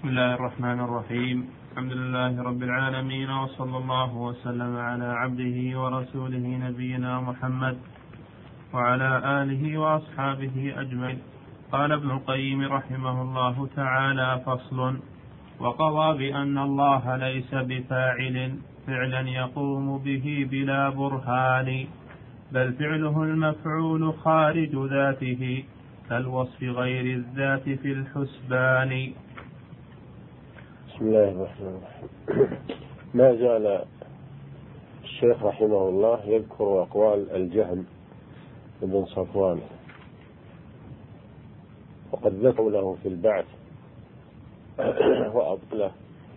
بسم الله الرحمن الرحيم. الحمد لله رب العالمين، وصلى الله وسلم على عبده ورسوله نبينا محمد وعلى آله وأصحابه أجمعين. قال ابن القيم رحمه الله تعالى: فصل: وقضى بأن الله ليس بفاعل فعلا يقوم به بلا برهان، بل فعله المفعول خارج ذاته كالوصف غير الذات في الحسبان. بسم الله الرحمن الرحيم. ما زال الشيخ رحمه الله يذكر أقوال الجهم بن صفوان، وقد ذكروا له في البعث وأبطله،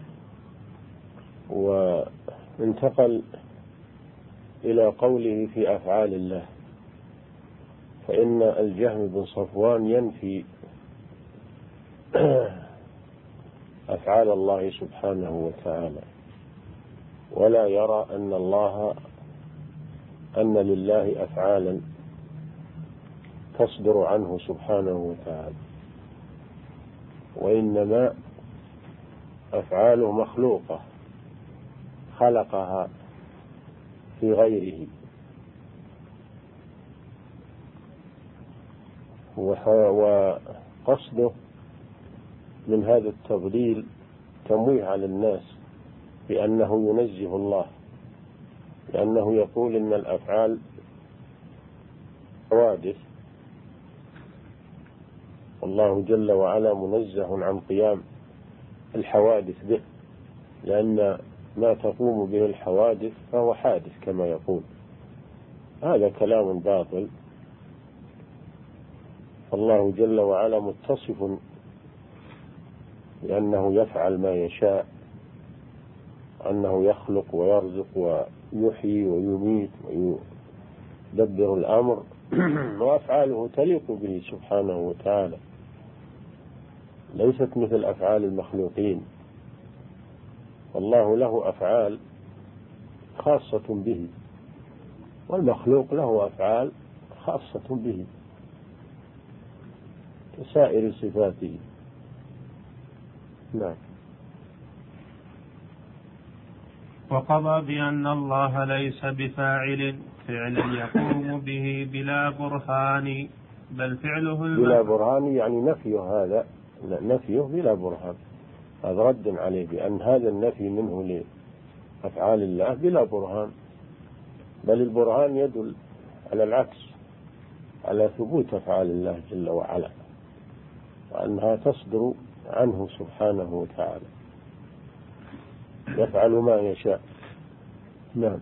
وانتقل إلى قوله في أفعال الله، فإن الجهم بن صفوان ينفي أفعال الله سبحانه وتعالى، ولا يرى أن لله أفعالا تصدر عنه سبحانه وتعالى، وإنما أفعاله مخلوقة خلقها في غيره، وقصده من هذا التضليل تمويه على الناس بأنه ينزه الله، لأنه يقول إن الأفعال حوادث، والله جل وعلا منزه عن قيام الحوادث به، لأن ما تقوم به الحوادث فهو حادث كما يقول. هذا كلام باطل، الله جل وعلا متصف لأنه يفعل ما يشاء، أنه يخلق ويرزق ويحيي ويميت ويدبر الأمر وأفعاله تليق به سبحانه وتعالى، ليست مثل أفعال المخلوقين. والله له أفعال خاصة به، والمخلوق له أفعال خاصة به كسائر صفاته. نعم. وقضى بأن الله ليس بفاعل فعلا يقوم به بلا برهان، بل فعله بلا برهان يعني نفيه، هذا نفيه بلا برهان، هذا رد عليه بأن هذا النفي منه لأفعال الله بلا برهان، بل البرهان يدل على العكس، على ثبوت أفعال الله جل وعلا، وأنها تصدر عنه سبحانه وتعالى، يفعل ما يشاء. نعم.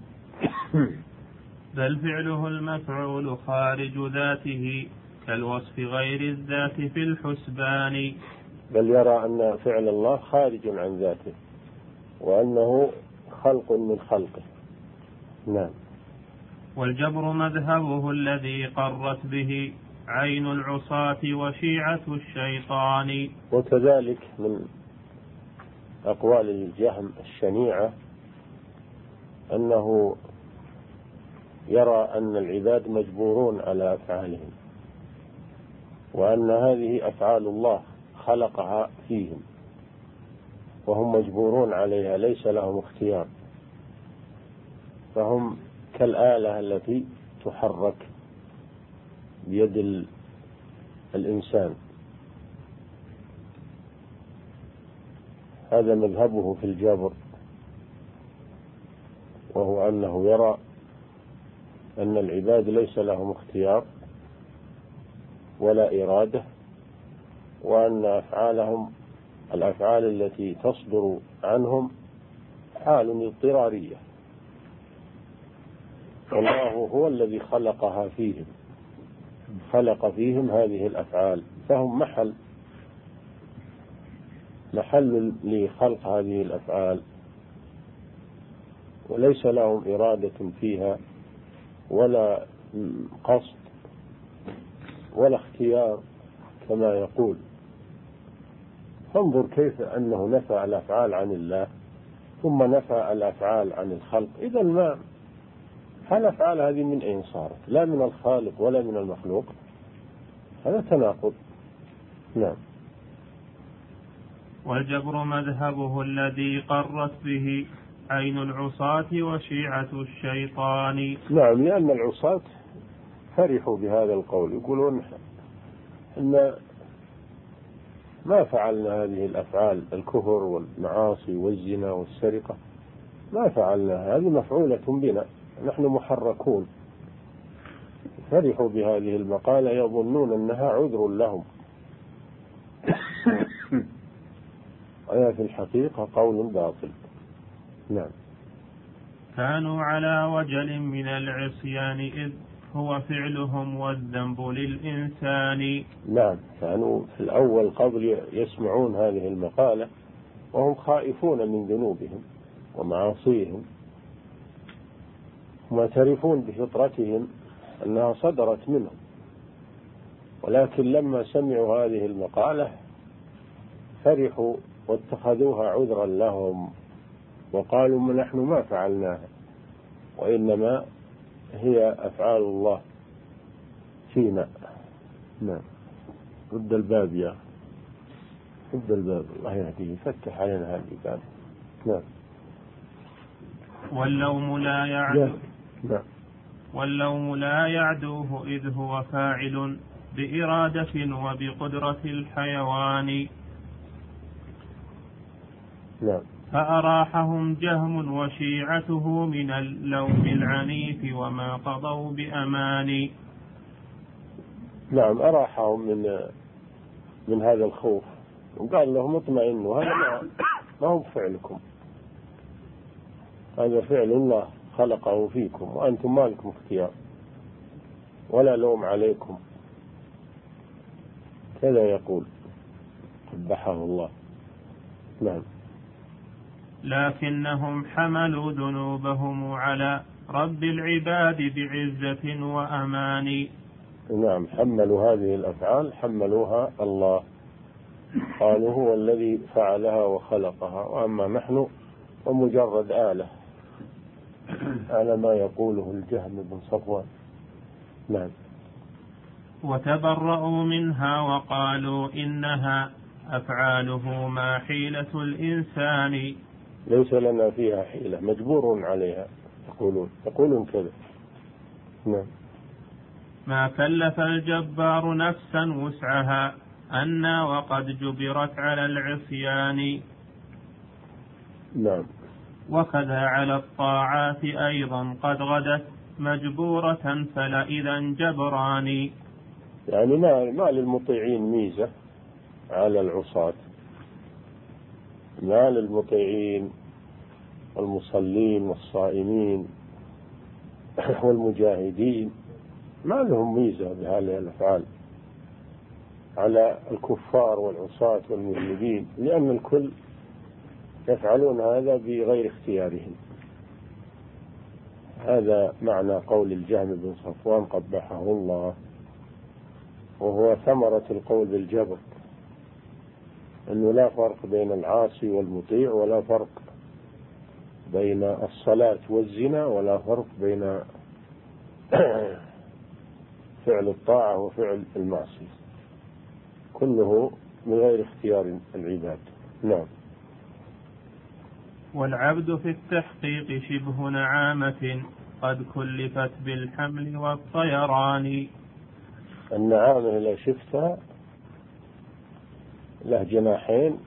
بل فعله المفعول خارج ذاته كالوصف غير الذات في الحسبان. بل يرى أن فعل الله خارج عن ذاته، وأنه خلق من خلقه. نعم. والجبر مذهبه الذي قرت به عين العصاة وشيعة الشيطان. وكذلك من أقوال الجهم الشنيعة أنه يرى أن العباد مجبورون على أفعالهم، وأن هذه أفعال الله خلقها فيهم وهم مجبورون عليها، ليس لهم اختيار، فهم كالآلة التي تحرك بيد الإنسان. هذا مذهبه في الجبر، وهو أنه يرى أن العباد ليس لهم اختيار ولا إرادة، وأن أفعالهم الأفعال التي تصدر عنهم حال اضطرارية، والله هو الذي خلقها فيهم، خلق فيهم هذه الأفعال، فهم محل لخلق هذه الأفعال، وليس لهم إرادة فيها ولا قصد ولا اختيار كما يقول. فانظر كيف أنه نفى الأفعال عن الله ثم نفى الأفعال عن الخلق. إذا ما الأفعال هذه من أين صارت؟ لا من الخالق ولا من المخلوق، هذا تناقض. نعم. والجبر مذهبه الذي قرت به عين العصاة وشيعة الشيطان. نعم، لأن العصاة فرحوا بهذا القول، يقولون إن ما فعلنا هذه الأفعال، الكفر والمعاصي والزنا والسرقة، ما فعلنا، هذه مفعولة بنا، نحن محركون. فرحوا بهذه المقالة يظنون أنها عذر لهم، وهي في الحقيقة قول باطل. نعم. كانوا على وجل من العصيان إذ هو فعلهم والذنب للإنسان. نعم، كانوا في الأول قبل يسمعون هذه المقالة وهم خائفون من ذنوبهم ومعاصيهم، معترفون بفطرتهم أنها صدرت منهم، ولكن لما سمعوا هذه المقالة فرحوا واتخذوها عذرا لهم، وقالوا نحن ما فعلناها، وإنما هي أفعال الله فينا. نعم. رد الباب يا رد الباب، الله يهديه، فتح علينا هذه الباب. نعم. واللوم لا يعدو. نعم. واللوم لا يعدوه إذ هو فاعل بإرادة وبقدرة الحيوان. نعم. فأراحهم جهم وشيعته من اللوم العنيف وما قضوا بأمان. نعم، أراحهم من هذا الخوف، وقال لهم اطمئنوا، هذا ما هو فعلكم، هذا فعل الله خلقه فيكم، وأنتم ما لكم اختيار ولا لوم عليكم. كذا يقول قبحه الله. نعم. لكنهم حملوا ذنوبهم على رب العباد بعزة وأمان. نعم، حملوا هذه الأفعال، حملوها الله، قالوا هو الذي فعلها وخلقها، وأما نحن ومجرد آلة على ما يقوله الجهم بن صفوان. نعم. وتبرؤوا منها وقالوا إنها أفعاله ما حيلة الإنسان. ليس لنا فيها حيلة، مجبور عليها، يقولون كذا. نعم. ما كلف الجبار نفسا وسعها أنا وقد جبرت على العصيان. نعم. وكذا على الطاعات أيضا قد غدت مجبورة فلا إذا جبران. يعني ما للمطيعين ميزة على العصاة، ما للمطيعين والمصلين والصائمين والمجاهدين ما لهم ميزة بهذه الأفعال على الكفار والعصاة والمذنبين، لأن الكل يفعلون هذا بغير اختيارهم. هذا معنى قول الجهم بن صفوان قبحه الله، وهو ثمرة القول بالجبر، أنه لا فرق بين العاصي والمطيع، ولا فرق بين الصلاة والزنا، ولا فرق بين فعل الطاعة وفعل المعصية، كله بغير اختيار العباد. نعم. والعبد في التحقيق شبه نعامة قد كلفت بالحمل والطيران. النعامة إذا شفتها له جناحين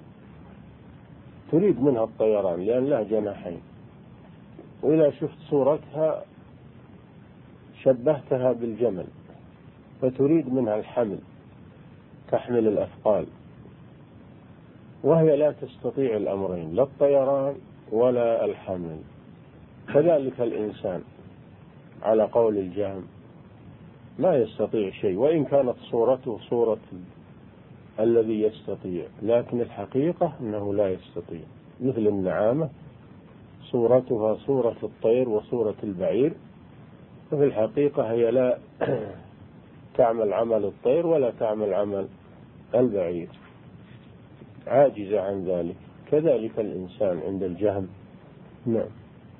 تريد منها الطيران لأن له جناحين، وإذا شفت صورتها شبهتها بالجمل فتريد منها الحمل، تحمل الأثقال، وهي لا تستطيع الأمرين، لا الطيران ولا الحمل. كذلك الإنسان على قول الجهم ما يستطيع شيء، وإن كانت صورته صورة الذي يستطيع، لكن الحقيقة أنه لا يستطيع. مثل النعامة صورتها صورة الطير وصورة البعير، وفي الحقيقة هي لا تعمل عمل الطير ولا تعمل عمل البعير، عاجزة عن ذلك. كذلك الإنسان عند الجهم. نعم.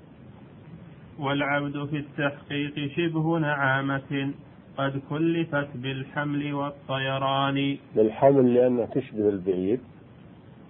والعبد في التحقيق شبه نعامة قد كلفت بالحمل والطيران. بالحمل لأنها تشبه البعير،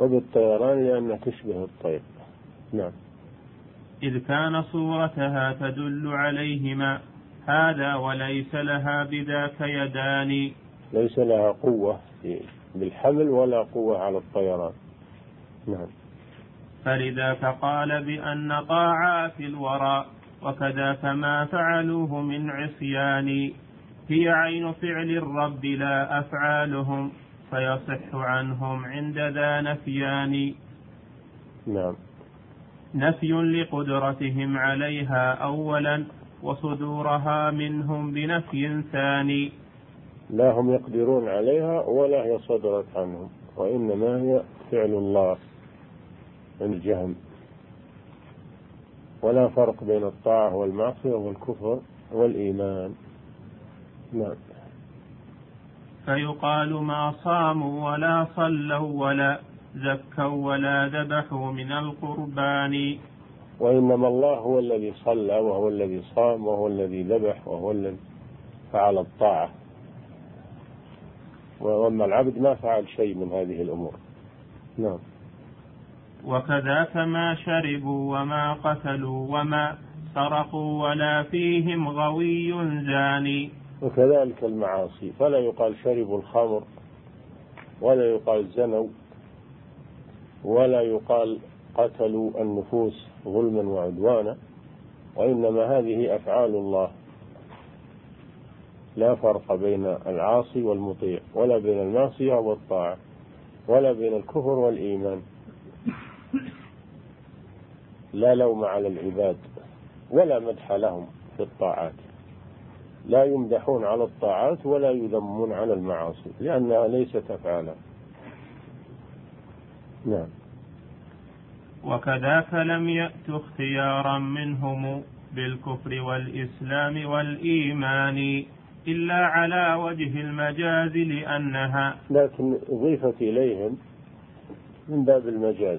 وبالطيران لأنها تشبه الطير. نعم. إذ كان صورتها تدل عليهما هذا وليس لها بذاك يدان. ليس لها قوة بالحمل ولا قوة على الطيران. نعم. فلذاك قال بأن طاعات الورى وكذاك ما فعلوه من عصيان هي عين فعل الرب لا أفعالهم فيصح عنهم عند ذا نفيان. نعم. نفي لقدرتهم عليها أولا وصدورها منهم بنفي ثاني. لا هم يقدرون عليها ولا هي صدرت عنهم، وإنما هي فعل الله من الجهم، ولا فرق بين الطاعة والمعصية والكفر والإيمان. نعم. فيقال ما صاموا ولا صلوا ولا زكوا ولا ذبحوا من القربان. وإنما الله هو الذي صلى وهو الذي صام وهو الذي ذبح وهو الذي فعل الطاعة، وأما العبد ما فعل شيء من هذه الأمور. نعم. وكذاك ما شربوا وما قتلوا وما سرقوا ولا فيهم غوي زاني. وكذلك المعاصي، فلا يقال شربوا الخمر ولا يقال زنوا ولا يقال قتلوا النفوس ظلما وعدوانا، وإنما هذه أفعال الله، لا فرق بين العاصي والمطيع ولا بين المعصية والطاعة ولا بين الكفر والإيمان. لا لوم على العباد ولا مدح لهم في الطاعات، لا يمدحون على الطاعات ولا يذمون على المعاصي لأنها ليست أفعالا. نعم. وكذاك لم يأت اختيارا منهم بالكفر والإسلام والإيمان إلا على وجه المجاز لأنها، لكن أضيفت إليهم من باب المجاز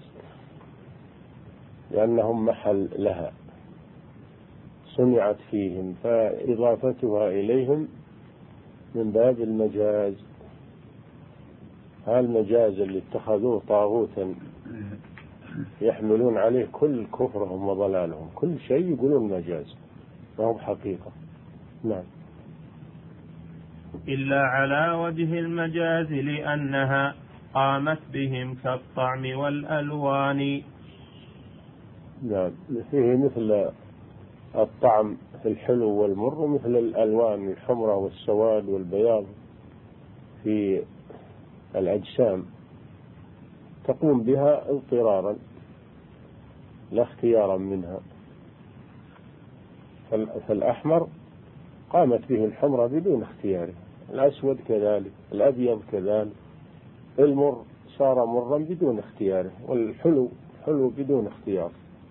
لأنهم محل لها صنعت فيهم، فإضافتها إليهم من باب المجاز. هذا المجاز اللي اتخذوه طاغوتا يحملون عليه كل كفرهم وضلالهم، كل شيء يقولون مجاز وهم حقيقة. نعم. إلا على وجه المجاز لأنها قامت بهم كالطعم والألوان. نعم. فيه مثل الطعم في الحلو والمر، ومثل الألوان الحمرة والسواد والبياض في الأجسام تقوم بها اضطرارا لا اختيارا منها. فالأحمر قامت به الحمرة بدون اختياره، الأسود كذلك، الأبيض كذلك، المر صار مرا بدون اختياره، والحلو حلو بدون اختيار.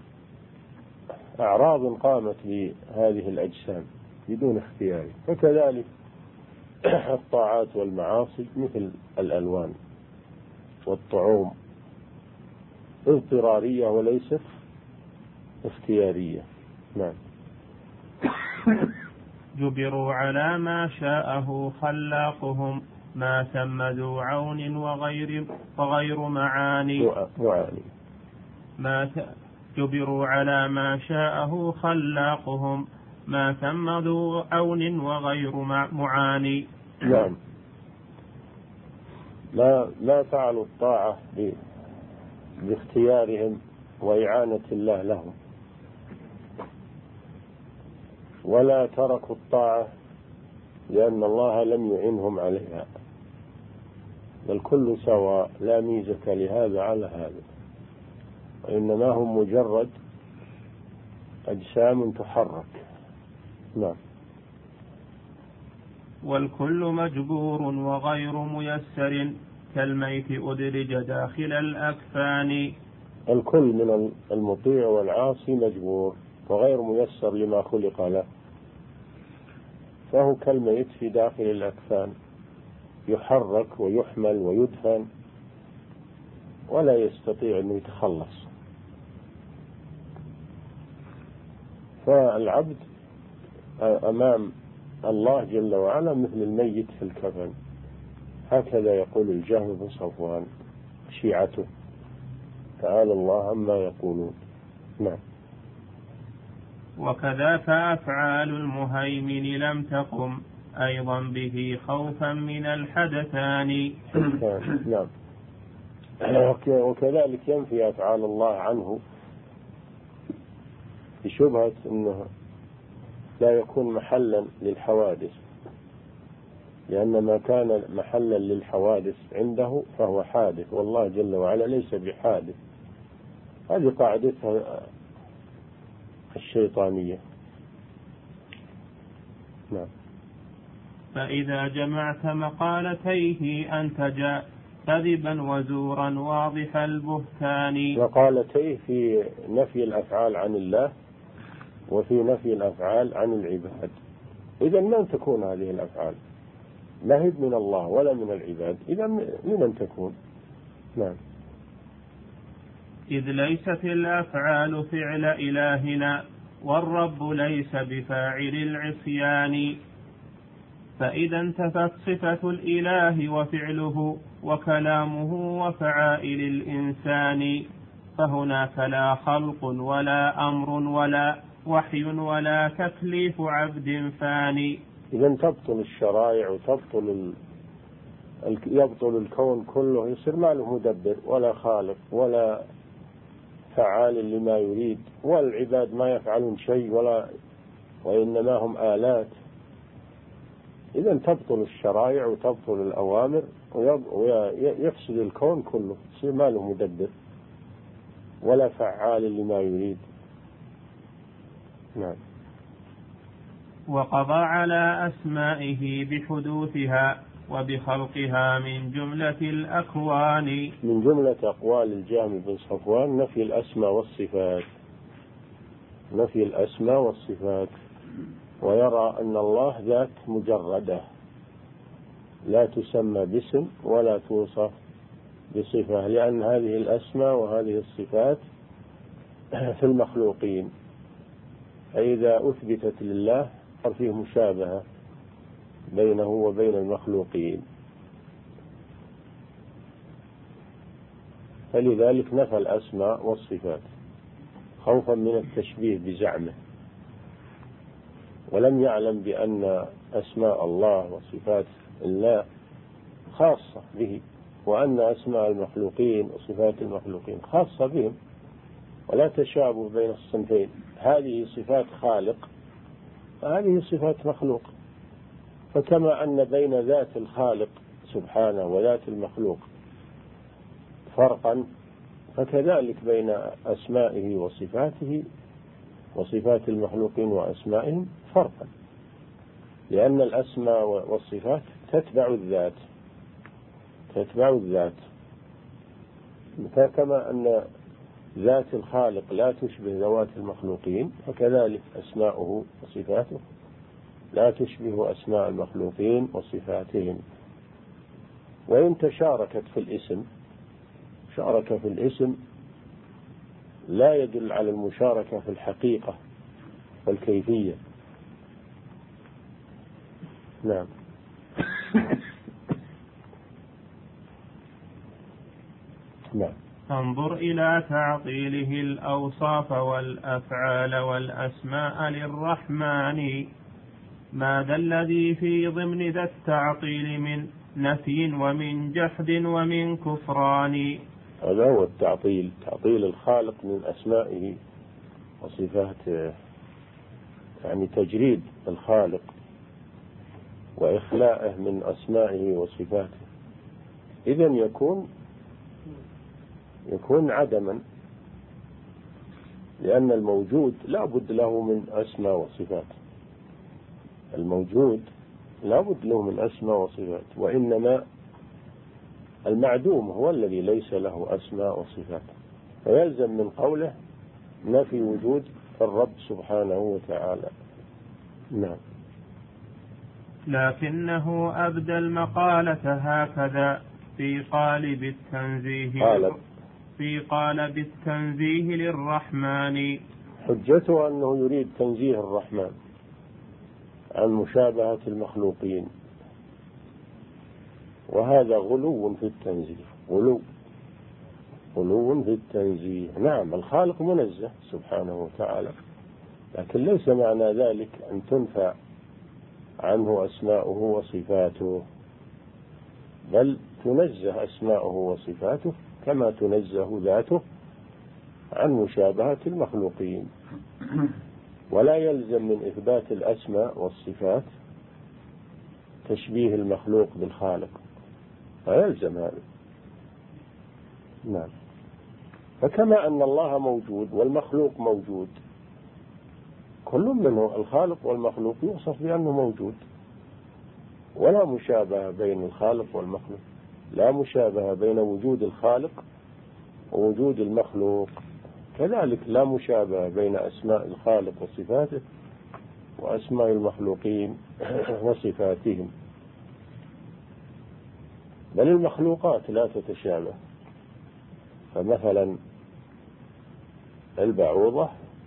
أعراض قامت بهذه الأجسام بدون اختيار. فكذلك الطاعات والمعاصي مثل الألوان والطعوم اضطرارية وليست اختيارية. نعم. جبروا على ما شاءه خلاقهم ما ثم ذو عون وغير معاني. جبروا على ما شاءه خلاقهم ما ثم ذو عون وغير معاني. نعم. لا فعلوا الطاعة باختيارهم وإعانة الله لهم، ولا تركوا الطاعة لأن الله لم يعنهم عليها، بل كل سواء لا ميزة لهذا على هذا، وإنما هم مجرد أجسام تحرك. نعم. والكل مجبور وغير ميسر كالميت أدرج داخل الأكفان. الكل من المطيع والعاصي مجبور وغير ميسر لما خلق له، فهو كالميت في داخل الأكفان يحرك ويحمل ويدفن ولا يستطيع أن يتخلص. فالعبد أمام الله جل وعلا مثل الميت في الكفن، هكذا يقول الجهم بن صفوان شيعته. تعالى الله عما يقولون. نعم. وكذا فأفعال المهيمن لم تقم أيضا به خوفا من الحدثان. نعم. وكذلك ينفي أفعال الله عنه بشبهة أنه لا يكون محلا للحوادث، لأن ما كان محلا للحوادث عنده فهو حادث، والله جل وعلا ليس بحادث. هذه قاعدتها الشيطانية. نعم. فإذا جمعت مقالتيه أنتجا كذبا وزورا واضح البهتان. مقالتيه في نفي الأفعال عن الله وفي نفي الأفعال عن العباد. إذا من تكون هذه الأفعال؟ لا هي من الله ولا من العباد، إذا من تكون؟ نعم. إذ ليست الأفعال فعل إلهنا والرب ليس بفاعل العصيان. فإذا انتفت صفة الإله وفعله وكلامه وفعائل الإنسان فهناك لا خلق ولا أمر ولا وحي ولا تكليف عبد فاني. إذا تبطل الشرائع وتبطل يبطل الكون كله، يصير ما له مدبر ولا خالق ولا فعال لما يريد، والعباد ما يفعلون شيء وإنما هم آلات. إذا تبطل الشرائع وتبطل الأوامر ويفسد الكون كله، يصير ما له مدبر ولا فعال لما يريد. نعم. وقضى على أسمائه بحدوثها وبخلقها من جملة الأكوان. من جملة أقوال الجهم بن صفوان نفي الأسماء والصفات، نفي الأسماء والصفات، ويرى أن الله ذات مجردة لا تسمى باسم ولا توصف بصفة، لأن هذه الأسماء وهذه الصفات في المخلوقين، فإذا أثبتت لله صار فيه مشابهة بينه وبين المخلوقين، فلذلك نفى الأسماء والصفات خوفا من التشبيه بزعمه، ولم يعلم بأن أسماء الله وصفات الله خاصة به، وأن أسماء المخلوقين وصفات المخلوقين خاصة بهم، ولا تشابه بين الصنفين. هذه صفات خالق وهذه صفات مخلوق، فكما أن بين ذات الخالق سبحانه وذات المخلوق فرقا، فكذلك بين أسمائه وصفاته وصفات المخلوقين وأسمائهم فرقا، لأن الأسماء والصفات تتبع الذات، تتبع الذات، فكما أن ذات الخالق لا تشبه ذوات المخلوقين، فكذلك أسماؤه وصفاته لا تشبه أسماء المخلوقين وصفاتهم. وإن تشاركت في الاسم، شارك في الاسم لا يدل على المشاركة في الحقيقة والكيفية. نعم. نعم. انظر إلى تعطيله الأوصاف والأفعال والأسماء للرحمن، ماذا الذي في ضمن ذا التعطيل من نفي ومن جحد ومن كفران. هذا هو التعطيل، تعطيل الخالق من أسمائه وصفاته، يعني تجريد الخالق وإخلاءه من أسمائه وصفاته، إذن يكون عدما، لأن الموجود لا بد له من أسماء وصفات، الموجود لا بد له من أسماء وصفات، وإنما المعدوم هو الذي ليس له أسماء وصفات، فيلزم من قوله نفي وجود الرب سبحانه وتعالى. نعم. لكنه أبدى المقالة هكذا في قالب التنزيه للرحمن. حجته أنه يريد تنزيه الرحمن عن مشابهة المخلوقين، وهذا غلو في التنزيه، غلو في التنزيه. نعم الخالق منزه سبحانه وتعالى، لكن ليس معنى ذلك أن تنفى عنه أسماؤه وصفاته، بل تنزه أسماؤه وصفاته كما تنزه ذاته عن مشابهة المخلوقين. ولا يلزم من إثبات الأسماء والصفات تشبيه المخلوق بالخالق، لا يلزم هذا. نعم. فكما أن الله موجود والمخلوق موجود، كل منه الخالق والمخلوق يوصف بأنه موجود، ولا مشابهة بين الخالق والمخلوق، لا مشابهة بين وجود الخالق ووجود المخلوق، كذلك لا مشابهة بين أسماء الخالق وصفاته وأسماء المخلوقين وصفاتهم، بل المخلوقات لا تتشابه. فمثلا البعوضة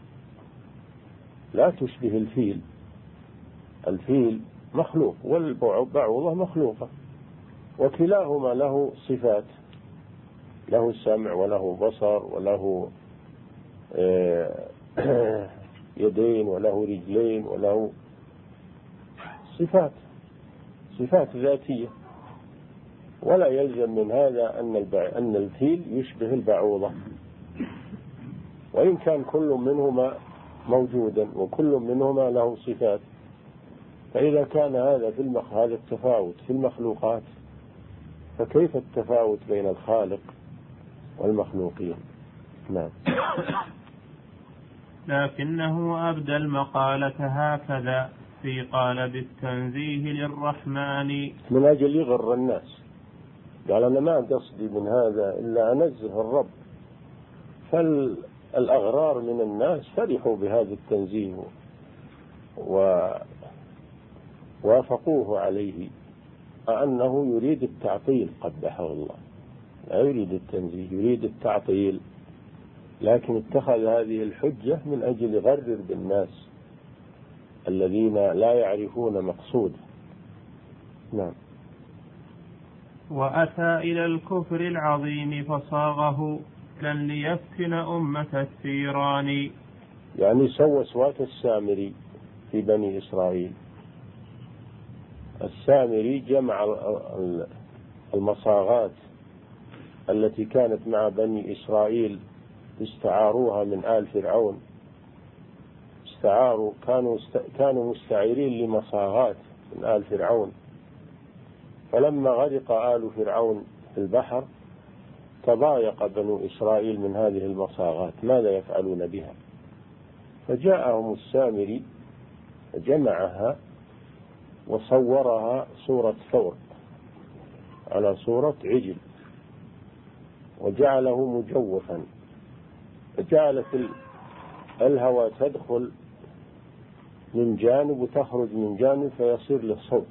لا تشبه الفيل، الفيل مخلوق والبعوضة مخلوقة، وكلاهما له صفات، له سمع وله بصر وله يدين وله رجلين وله صفات ذاتية، ولا يلزم من هذا أن الفيل يشبه البعوضة، وإن كان كل منهما موجودا وكل منهما له صفات. فإذا كان هذا هذا التفاوت في المخلوقات، فكيف التفاوت بين الخالق والمخلوقين؟ نعم. لكنه أبدى المقالة هكذا في قالب التنزيه للرحمن من أجل يغر الناس، قال أنا ما قصدي من هذا إلا أنزه الرب، فالأغرار من الناس فرحوا بهذا التنزيه ووافقوه عليه، أنه يريد التعطيل قبحه الله، لا يريد التنزيه، يريد التعطيل، لكن اتخذ هذه الحجة من أجل يغرر بالناس الذين لا يعرفون مقصوده. نعم. وأتى إلى الكفر العظيم فصاغه لن ليفتن أمة الثيران، يعني سوى سوات السامري في بني إسرائيل. السامري جمع المصاغات التي كانت مع بني إسرائيل، استعاروها من آل فرعون، كانوا مستعيرين لمصاغات من آل فرعون، فلما غرق آل فرعون في البحر تضايق بنو إسرائيل من هذه المصاغات، ماذا يفعلون بها؟ فجاءهم السامري جمعها وصورها صورة ثور على صورة عجل، وجعله مجوفا، فجعلت الهواء تدخل من جانب وتخرج من جانب فيصير له صوت.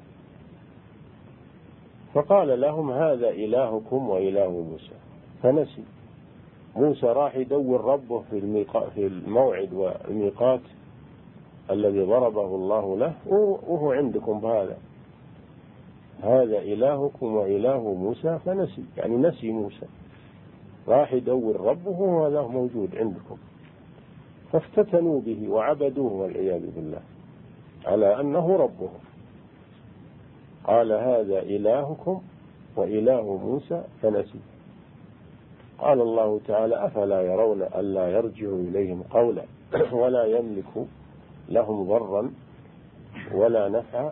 فقال لهم هذا إلهكم وإله موسى، فنسي. موسى راح يدور ربه في الموعد والميقات الذي ضربه الله له، وهو عندكم بهذا، هذا إلهكم وإله موسى، فنسي، يعني نسي موسى، راح يدور ربه وهذا موجود عندكم، فافتتنوا به وعبدوه والعياذ بالله على أنه ربه. قال هذا إلهكم وإله موسى فنسي. قال الله تعالى أفلا يرون ألا يرجع إليهم قولا ولا يملك لهم ضرا ولا نفعا،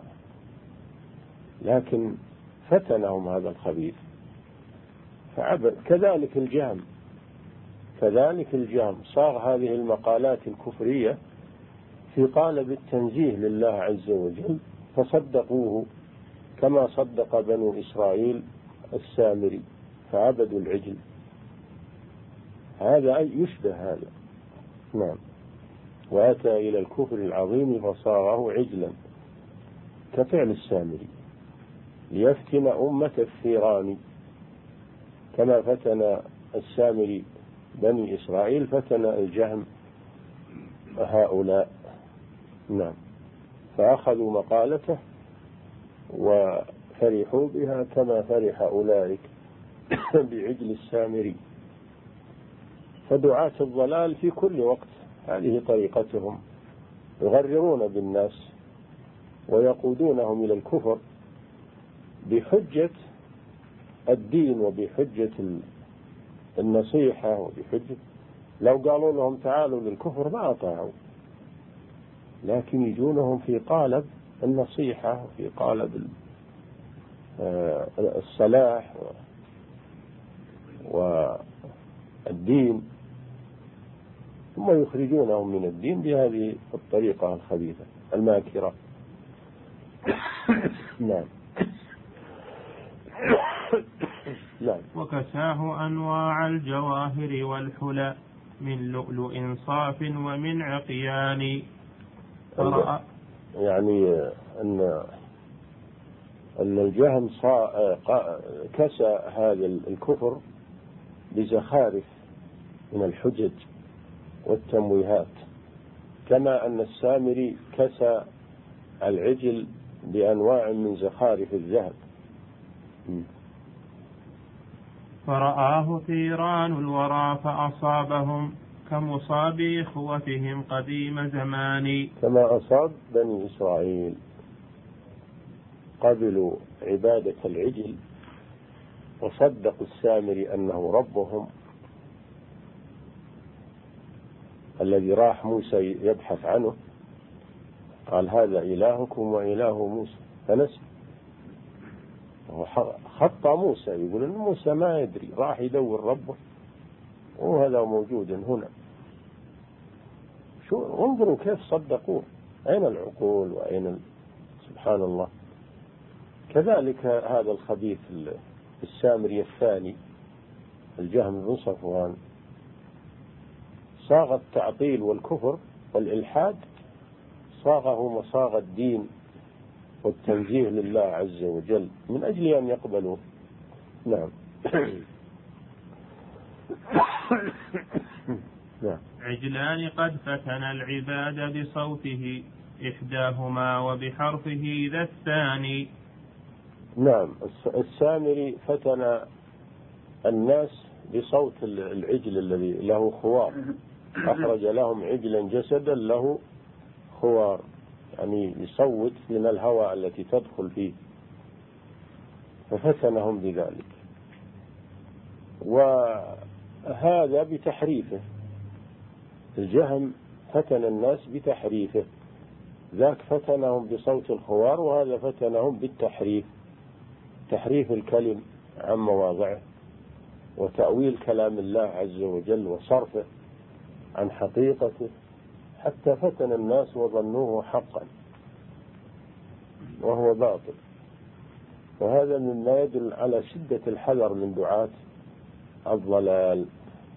لكن فتنهم هذا الخبيث فعبد. كذلك الجهم صار هذه المقالات الكفرية في قالب التنزيه لله عز وجل، فصدقوه كما صدق بنو إسرائيل السامري فعبدوا العجل، هذا يشبه هذا. نعم. وأتى إلى الكفر العظيم فصاغه عجلا كفعل السامري ليفتن أمة الثيران، كما فتن السامري بني إسرائيل فتن الجهم هؤلاء. نعم. فأخذوا مقالته وفرحوا بها كما فرح أولئك بعجل السامري. فدعاة الضلال في كل وقت هذه طريقتهم، يغررون بالناس ويقودونهم إلى الكفر بحجة الدين وبحجة النصيحة وبحجة، لو قالوا لهم تعالوا للكفر ما أطاعوا، لكن يجونهم في قالب النصيحة وفي قالب الصلاح والدين، ثم يخرجونهم من الدين بهذه الطريقة الخبيثة الماكرة. نعم. نعم. وكساه أنواع الجواهر والحلى من لؤلؤ صاف ومن عقيان. يعني أن الجهم كسى هذا الكفر بزخارف من الحجج والتمويهات، كما أن السامري كسى العجل بأنواع من زخارف الذهب. فرآه ثيران الورى فأصابهم كمصاب إخوتهم قديم زمان. كما أصاب بني إسرائيل، قبلوا عبادة العجل وصدقوا السامري أنه ربهم الذي راح موسى يبحث عنه، قال هذا إلهكم وإله موسى، فنسي. خطأ موسى، يقول إن موسى ما يدري، راح يدور ربه وهذا موجود هنا. انظروا كيف صدقوه، أين العقول وأين سبحان الله. كذلك هذا الخبيث السامري الثاني الجهم بن صفوان صاغ التعطيل والكفر والإلحاد، صاغه مصاغ الدين والتنزيه لله عز وجل من أجل أن يقبلوه. نعم. نعم. عجلان قد فتن العباد بصوته إحداهما وبحرفه ذا الثاني. نعم. السامري فتن الناس بصوت العجل الذي له خوار، أخرج لهم عجلا جسدا له خوار، يعني يصوت من الهواء التي تدخل فيه، ففتنهم بذلك. وهذا بتحريفه، الجهم فتن الناس بتحريفه، ذاك فتنهم بصوت الخوار، وهذا فتنهم بالتحريف، تحريف الكلم عن مواضعه وتأويل كلام الله عز وجل وصرفه عن حقيقته، حتى فتن الناس وظنوه حقا وهو باطل. وهذا مما يدل على شدة الحذر من دعاة الضلال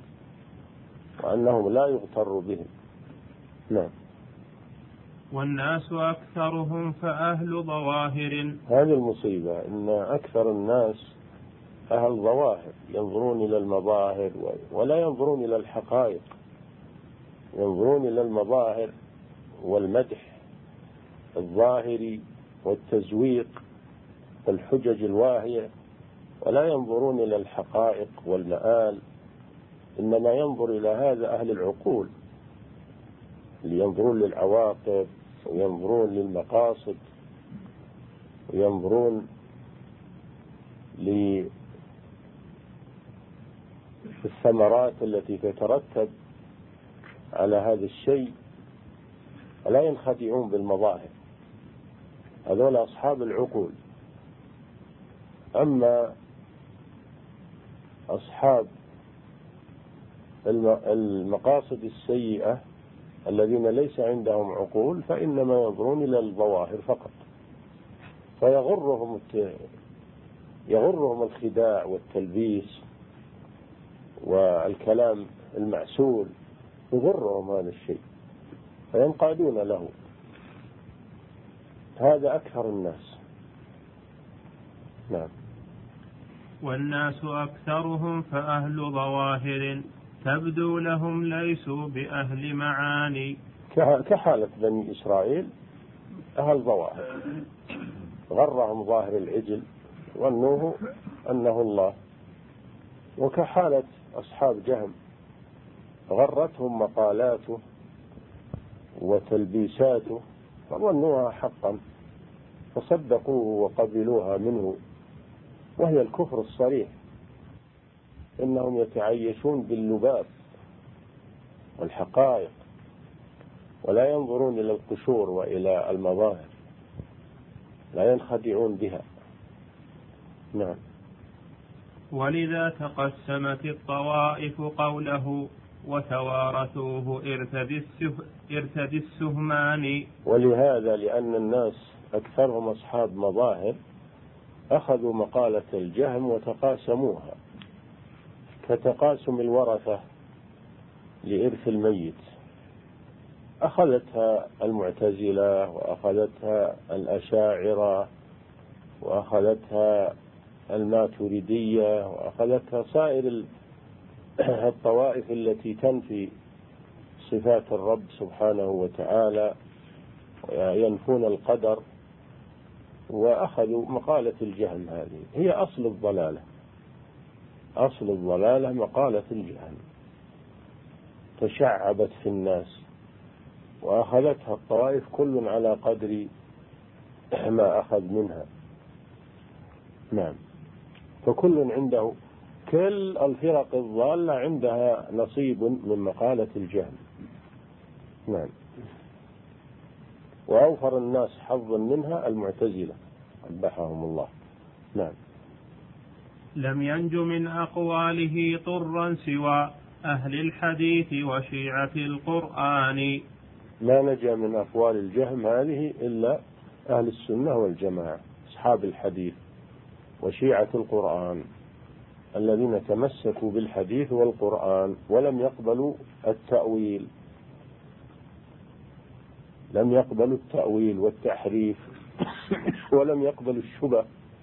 وأنهم لا يغتر بهم. نعم. والناس أكثرهم فأهل ظواهر. هذه المصيبة، إن أكثر الناس أهل ظواهر، ينظرون إلى المظاهر ولا ينظرون إلى الحقائق، ينظرون إلى المظاهر والمدح الظاهري والتزويق والحجج الواهية، ولا ينظرون إلى الحقائق والمآل. إنما ينظر إلى هذا أهل العقول، اللي ينظرون للعواقب وينظرون للمقاصد وينظرون للثمرات التي تترتب على هذا الشيء، ولا ينخدعون بالمظاهر. هذول أصحاب العقول. أما أصحاب المقاصد السيئة الذين ليس عندهم عقول فإنما ينظرون إلى الظواهر فقط، فيغرهم الخداع والتلبيس والكلام المعسول، يغرهم هذا الشيء فينقادون له. هذا أكثر الناس. نعم. والناس أكثرهم فأهل ظواهر تبدو لهم ليسوا بأهل معاني. كحالة بني إسرائيل أهل ظواهر، غرهم ظاهر العجل ظنوه أنه الله. وكحالة أصحاب جهم غرتهم مقالاته وتلبيساته فظنوها حقا فصدقوه وقبلوها منه، وهي الكفر الصريح. إنهم يتعيشون باللباب والحقائق ولا ينظرون إلى القشور وإلى المظاهر، لا ينخدعون بها. نعم. ولذا تقسمت الطوائف قوله وتوارثوه ارتد السهمان. ولهذا لأن الناس أكثرهم أصحاب مظاهر أخذوا مقالة الجهم وتقاسموها، كتقاسم الورثة لإرث الميت، أخذتها المعتزلة وأخذتها الأشاعرة وأخذتها الماتريدية وأخذتها سائر الطوائف التي تنفي صفات الرب سبحانه وتعالى وينفون القدر، وأخذوا مقالة الجهم. هذه هي أصل الضلالة، أصل الضلالة مقالة الجهم تشعبت في الناس وأخذتها الطوائف كل على قدر ما أخذ منها. نعم. فكل عنده، كل الفرق الضالة عندها نصيب من مقالة الجهم. نعم. وأوفر الناس حظا منها المعتزلة قبحهم الله. نعم. لم ينج من أقواله طرا سوى أهل الحديث وشيعة القرآن. ما نجا من أقوال الجهم هذه إلا أهل السنة والجماعة، أصحاب الحديث وشيعة القرآن الذين تمسكوا بالحديث والقرآن ولم يقبلوا التأويل، لم يقبلوا التأويل والتحريف ولم يقبلوا الشبه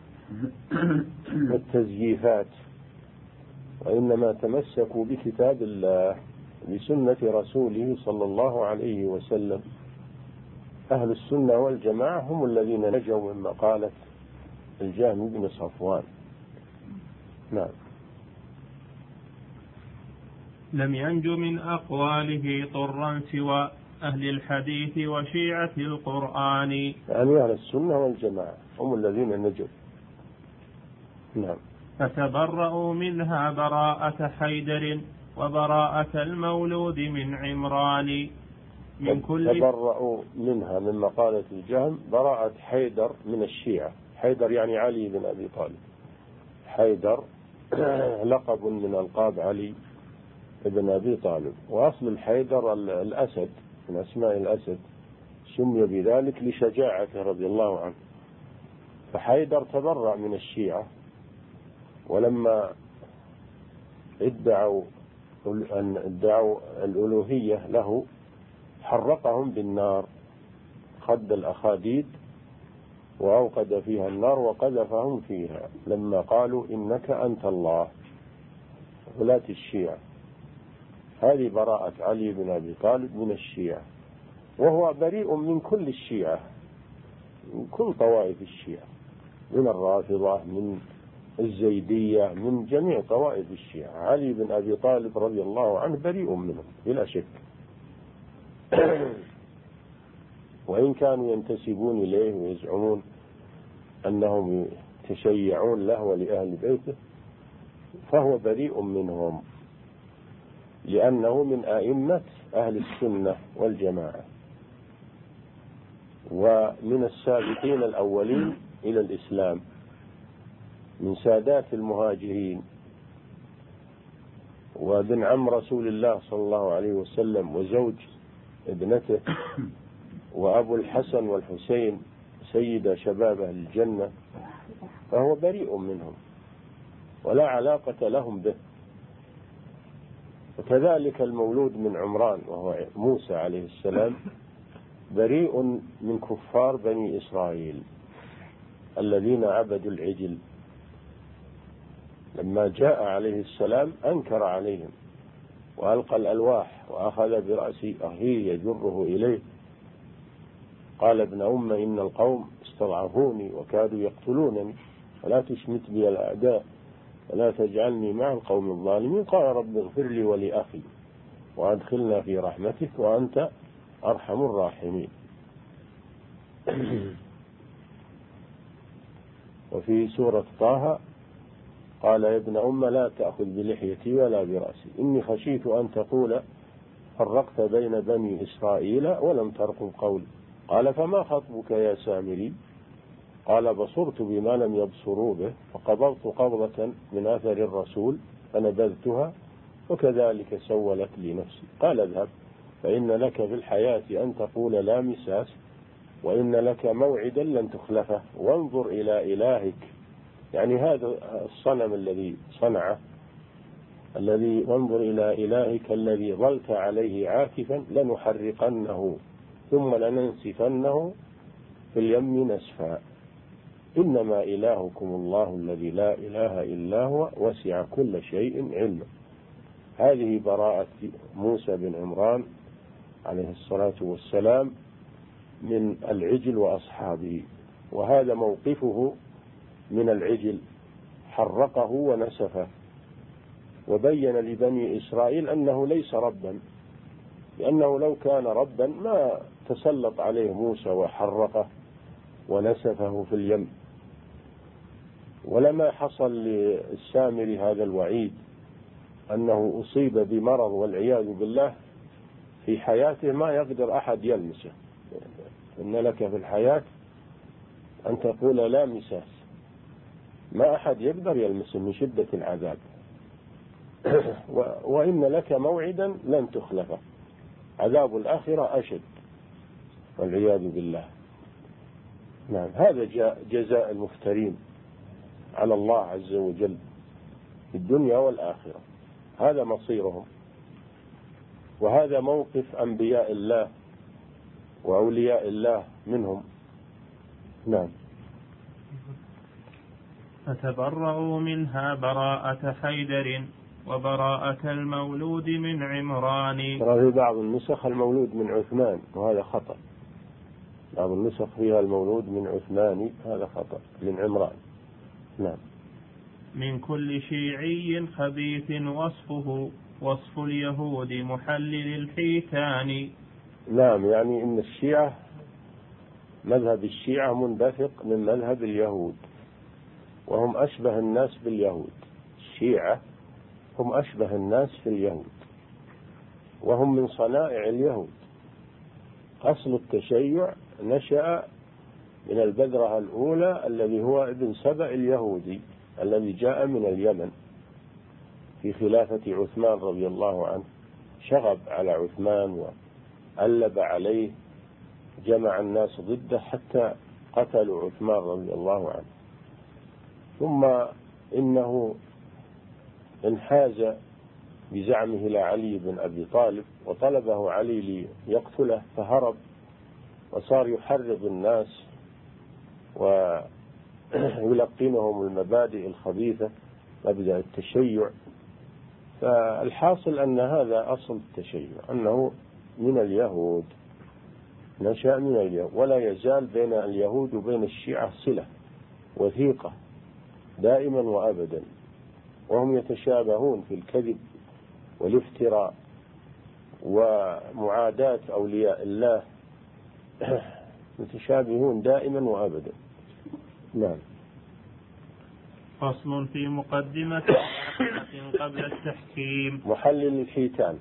والتزييفات، وإنما تمسكوا بكتاب الله بسنة رسوله صلى الله عليه وسلم. أهل السنة والجماعة هم الذين نجوا من مقالة الجهم بن صفوان. نعم. لم ينج من أقواله طرا سوى أهل الحديث وشيعة القرآن. يعني أهل السنة والجماعة هم الذين نجوا. نعم. فتبرؤوا منها براءة حيدر وبراءة المولود من عمران. من كل تبرؤوا منها من مقالة الجهم براءة حيدر من الشيعة. حيدر يعني علي بن أبي طالب. حيدر لقب من ألقاب علي بن أبي طالب، وأصل الحيدر الأسد من أسماء الأسد، سمي بذلك لشجاعته رضي الله عنه. فحيدر تبرأ من الشيعة، ولما ادعوا الألوهية له حرقهم بالنار، خد الأخاديد وأوقد فيها النار وقذفهم فيها لما قالوا إنك أنت الله. ولاة الشيعة، هذه براءة علي بن أبي طالب من الشيعة، وهو بريء من كل الشيعة، من كل طوائف الشيعة، من الرافضة، من الزيدية، من جميع طوائف الشيعة. علي بن أبي طالب رضي الله عنه بريء منهم بلا شك. وإن كانوا ينتسبون إليه ويزعمون أنهم يتشيعون له ولأهل بيته، فهو بريء منهم لأنه من أئمة أهل السنة والجماعة ومن السابقين الأولين إلى الإسلام، من سادات المهاجرين، وابن عم رسول الله صلى الله عليه وسلم وزوج ابنته، وأبو الحسن والحسين سيد شباب أهل الجنة، فهو بريء منهم ولا علاقة لهم به. وكذلك المولود من عمران وهو موسى عليه السلام بريء من كفار بني إسرائيل الذين عبدوا العجل. لما جاء عليه السلام أنكر عليهم وألقى الألواح وأخذ برأس أخيه يجره إليه، قال ابن أم إن القوم استضعفوني وكادوا يقتلونني فلا تشمت بي الأعداء ولا تجعلني مع القوم الظالمين. قال رب اغفر لي ولأخي وأدخلنا في رحمتك وأنت أرحم الراحمين. وفي سورة طه قال يا ابن أم لا تأخذ بلحيتي ولا برأسي إني خشيت أن تقول فرقت بين بني إسرائيل ولم ترقب قولي قال فما خطبك يا سامري قال بصرت بما لم يبصروا به فقبضت قبضة من أثر الرسول فنبذتها وكذلك سولت لي نفسي قال اذهب فإن لك في الحياة أن تقول لا مساس وإن لك موعدا لن تخلفه وانظر إلى إلهك، يعني هذا الصنم الذي صنعه الذي وانظر إلى إلهك الذي ظلت عليه عاكفا لنحرقنه ثم لننسفنه في اليم نسفا إنما إلهكم الله الذي لا إله إلا هو وسع كل شيء علما. هذه براءة موسى بن عمران عليه الصلاة والسلام من العجل وأصحابه، وهذا موقفه من العجل، حرقه ونسفه وبين لبني إسرائيل أنه ليس ربا، لأنه لو كان ربا ما تسلط عليه موسى وحرقه ونسفه في اليم. ولما حصل للسامري هذا الوعيد أنه أصيب بمرض والعياذ بالله في حياته ما يقدر أحد يلمسه، إن لك في الحياة أن تقول لا مساس، ما أحد يقدر يلمسه من شدة العذاب. وإن لك موعدا لن تخلفه، عذاب الآخرة أشد والعياذ بالله. نعم، هذا جزاء المفترين على الله عز وجل في الدنيا والآخرة، هذا مصيرهم، وهذا موقف أنبياء الله وأولياء الله منهم. نعم. فتبرؤوا منها براءة حيدر وبراءة المولود من عمران. ترى في بعض النسخ المولود من عثمان وهذا خطأ، بعض النسخ فيها المولود من عثمان هذا خطأ، من عمران. نعم. من كل شيعي خبيث وصفه وصف اليهود محلل الحيتان. نعم، يعني إن الشيعة مذهب الشيعة منبثق من مذهب اليهود، وهم أشبه الناس باليهود. الشيعة هم أشبه الناس في اليهود، وهم من صنائع اليهود. أصل التشيع نشأ من البذرة الأولى الذي هو ابن سبأ اليهودي الذي جاء من اليمن في خلافة عثمان رضي الله عنه، شغب على عثمان وألب عليه، جمع الناس ضده حتى قتلوا عثمان رضي الله عنه. ثم إنه انحاز بزعمه إلى علي بن أبي طالب وطلبه علي ليقتله، فهرب وصار يحرض الناس ويلقنهم المبادئ الخبيثة، مبدأ التشيع. فالحاصل أن هذا أصل التشيع، أنه من اليهود، نشأ من اليهود، ولا يزال بين اليهود وبين الشيعة صلة وثيقة دائما وأبدا، وهم يتشابهون في الكذب والافتراء ومعاداة أولياء الله، متشابهون دائما وأبدا. نعم. فصل في مقدمة قبل التحكيم. محلل الحيتان.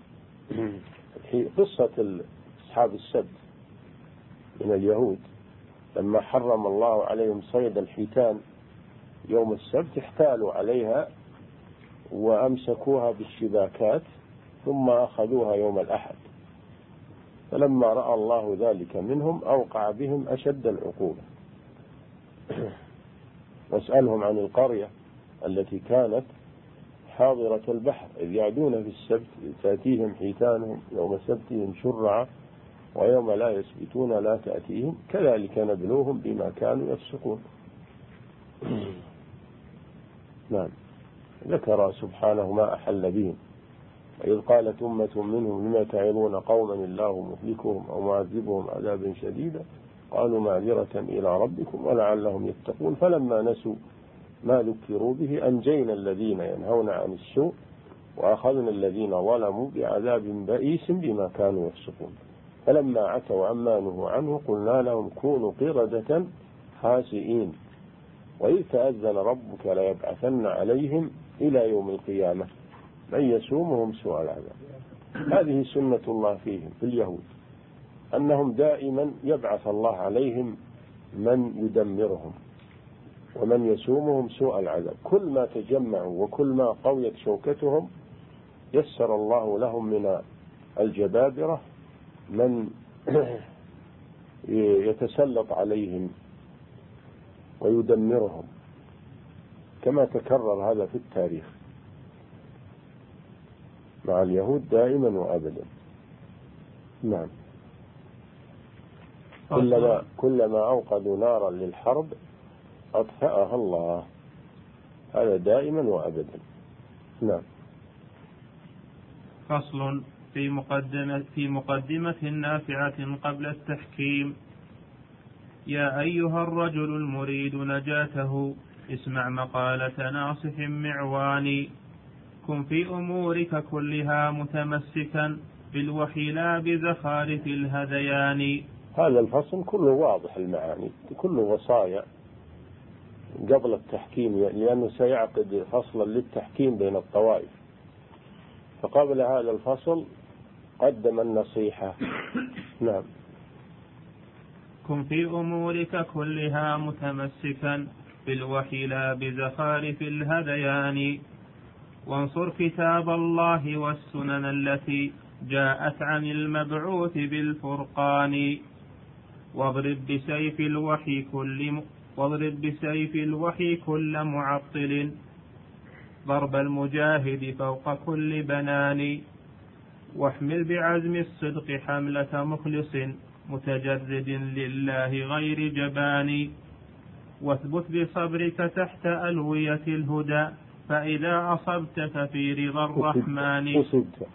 قصة أصحاب السبت من اليهود لما حرم الله عليهم صيد الحيتان يوم السبت، احتالوا عليها وأمسكوها بالشباكات ثم أخذوها يوم الأحد، فلما رأى الله ذلك منهم أوقع بهم أشد العقوبة. واسألهم عن القرية التي كانت حاضرة البحر إذ يعدون في السبت تأتيهم حيتانهم يوم سبتهم شرعا ويوم لا يسبتون لا تأتيهم كذلك نبلوهم بما كانوا يفسقون. نعم. ذكر سبحانه ما أحل بهم، وإذ قالت أمة منهم لما تعظون قوما الله مهلكهم أو معذبهم عذابا شديدا قالوا معذرة إلى ربكم ولعلهم يتقون فلما نسوا ما ذكروا به أنجينا الذين ينهون عن السوء وأخذنا الذين ظلموا بعذاب بئيس بما كانوا يفسقون فلما عتوا عما نهوا عنه قلنا لهم كونوا قردة خاسئين وإذ تأذن ربك ليبعثن عليهم إلى يوم القيامة من يسومهم سوء العذاب. هذه سنة الله فيهم في اليهود أنهم دائما يبعث الله عليهم من يدمرهم ومن يسومهم سوء العذاب. كل ما تجمعوا وكل ما قويت شوكتهم يسر الله لهم من الجبابرة من يتسلط عليهم ويدمرهم كما تكرر هذا في التاريخ مع اليهود دائما وأبدا. نعم. كلما أوقدوا نارا للحرب أطفأها الله، هذا دائما وأبدا. نعم. فصل في مقدمة نافعة قبل التحكيم. يا أيها الرجل المريد نجاته اسمع مقالة ناصح معواني كن في أمورك كلها متمسكا بالوحي لا بزخارف الهذيان. هذا الفصل كله واضح المعاني، كله وصايا قبل التحكيم، لأنه سيعقد فصلا للتحكيم بين الطوائف. فقبل هذا الفصل قدم النصيحة. نعم. كن في أمورك كلها متمسكا بالوحي لا بزخارف الهذيان وانصر كتاب الله والسنن التي جاءت عن المبعوث بالفرقان واضرب بسيف الوحي كل معطل ضرب المجاهد فوق كل بنان واحمل بعزم الصدق حملة مخلص متجرد لله غير جبان واثبت بصبرك تحت ألوية الهدى فإذا أصبت ففي رضا الرحمن.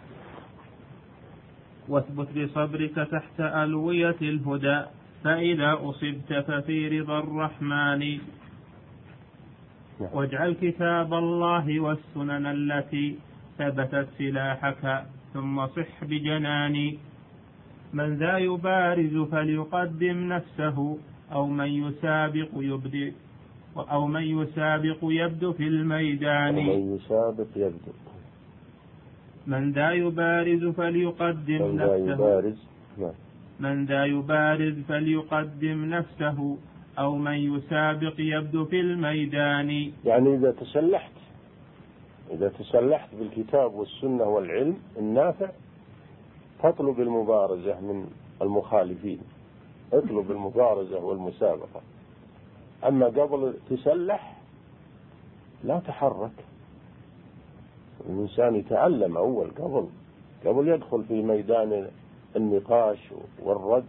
واثبت بصبرك تحت ألوية الهدى فإذا أصبت ففي رضا الرحمن واجعل كتاب الله والسنن التي ثبتت سلاحك ثم صح بجنان من ذا يبارز فليقدم نفسه أو من يسابق يبدو في الميدان. من ذا يبارز فليقدم نفسه من ذا يبارز فليقدم نفسه أو من يسابق يبدو في الميدان. يعني إذا تسلحت بالكتاب والسنة والعلم النافع تطلب المبارزة من المخالفين، اطلب المبارزة والمسابقة. أما قبل تسلح لا تحرك، الإنسان يتعلم أول قبل يدخل في ميدان النقاش والرد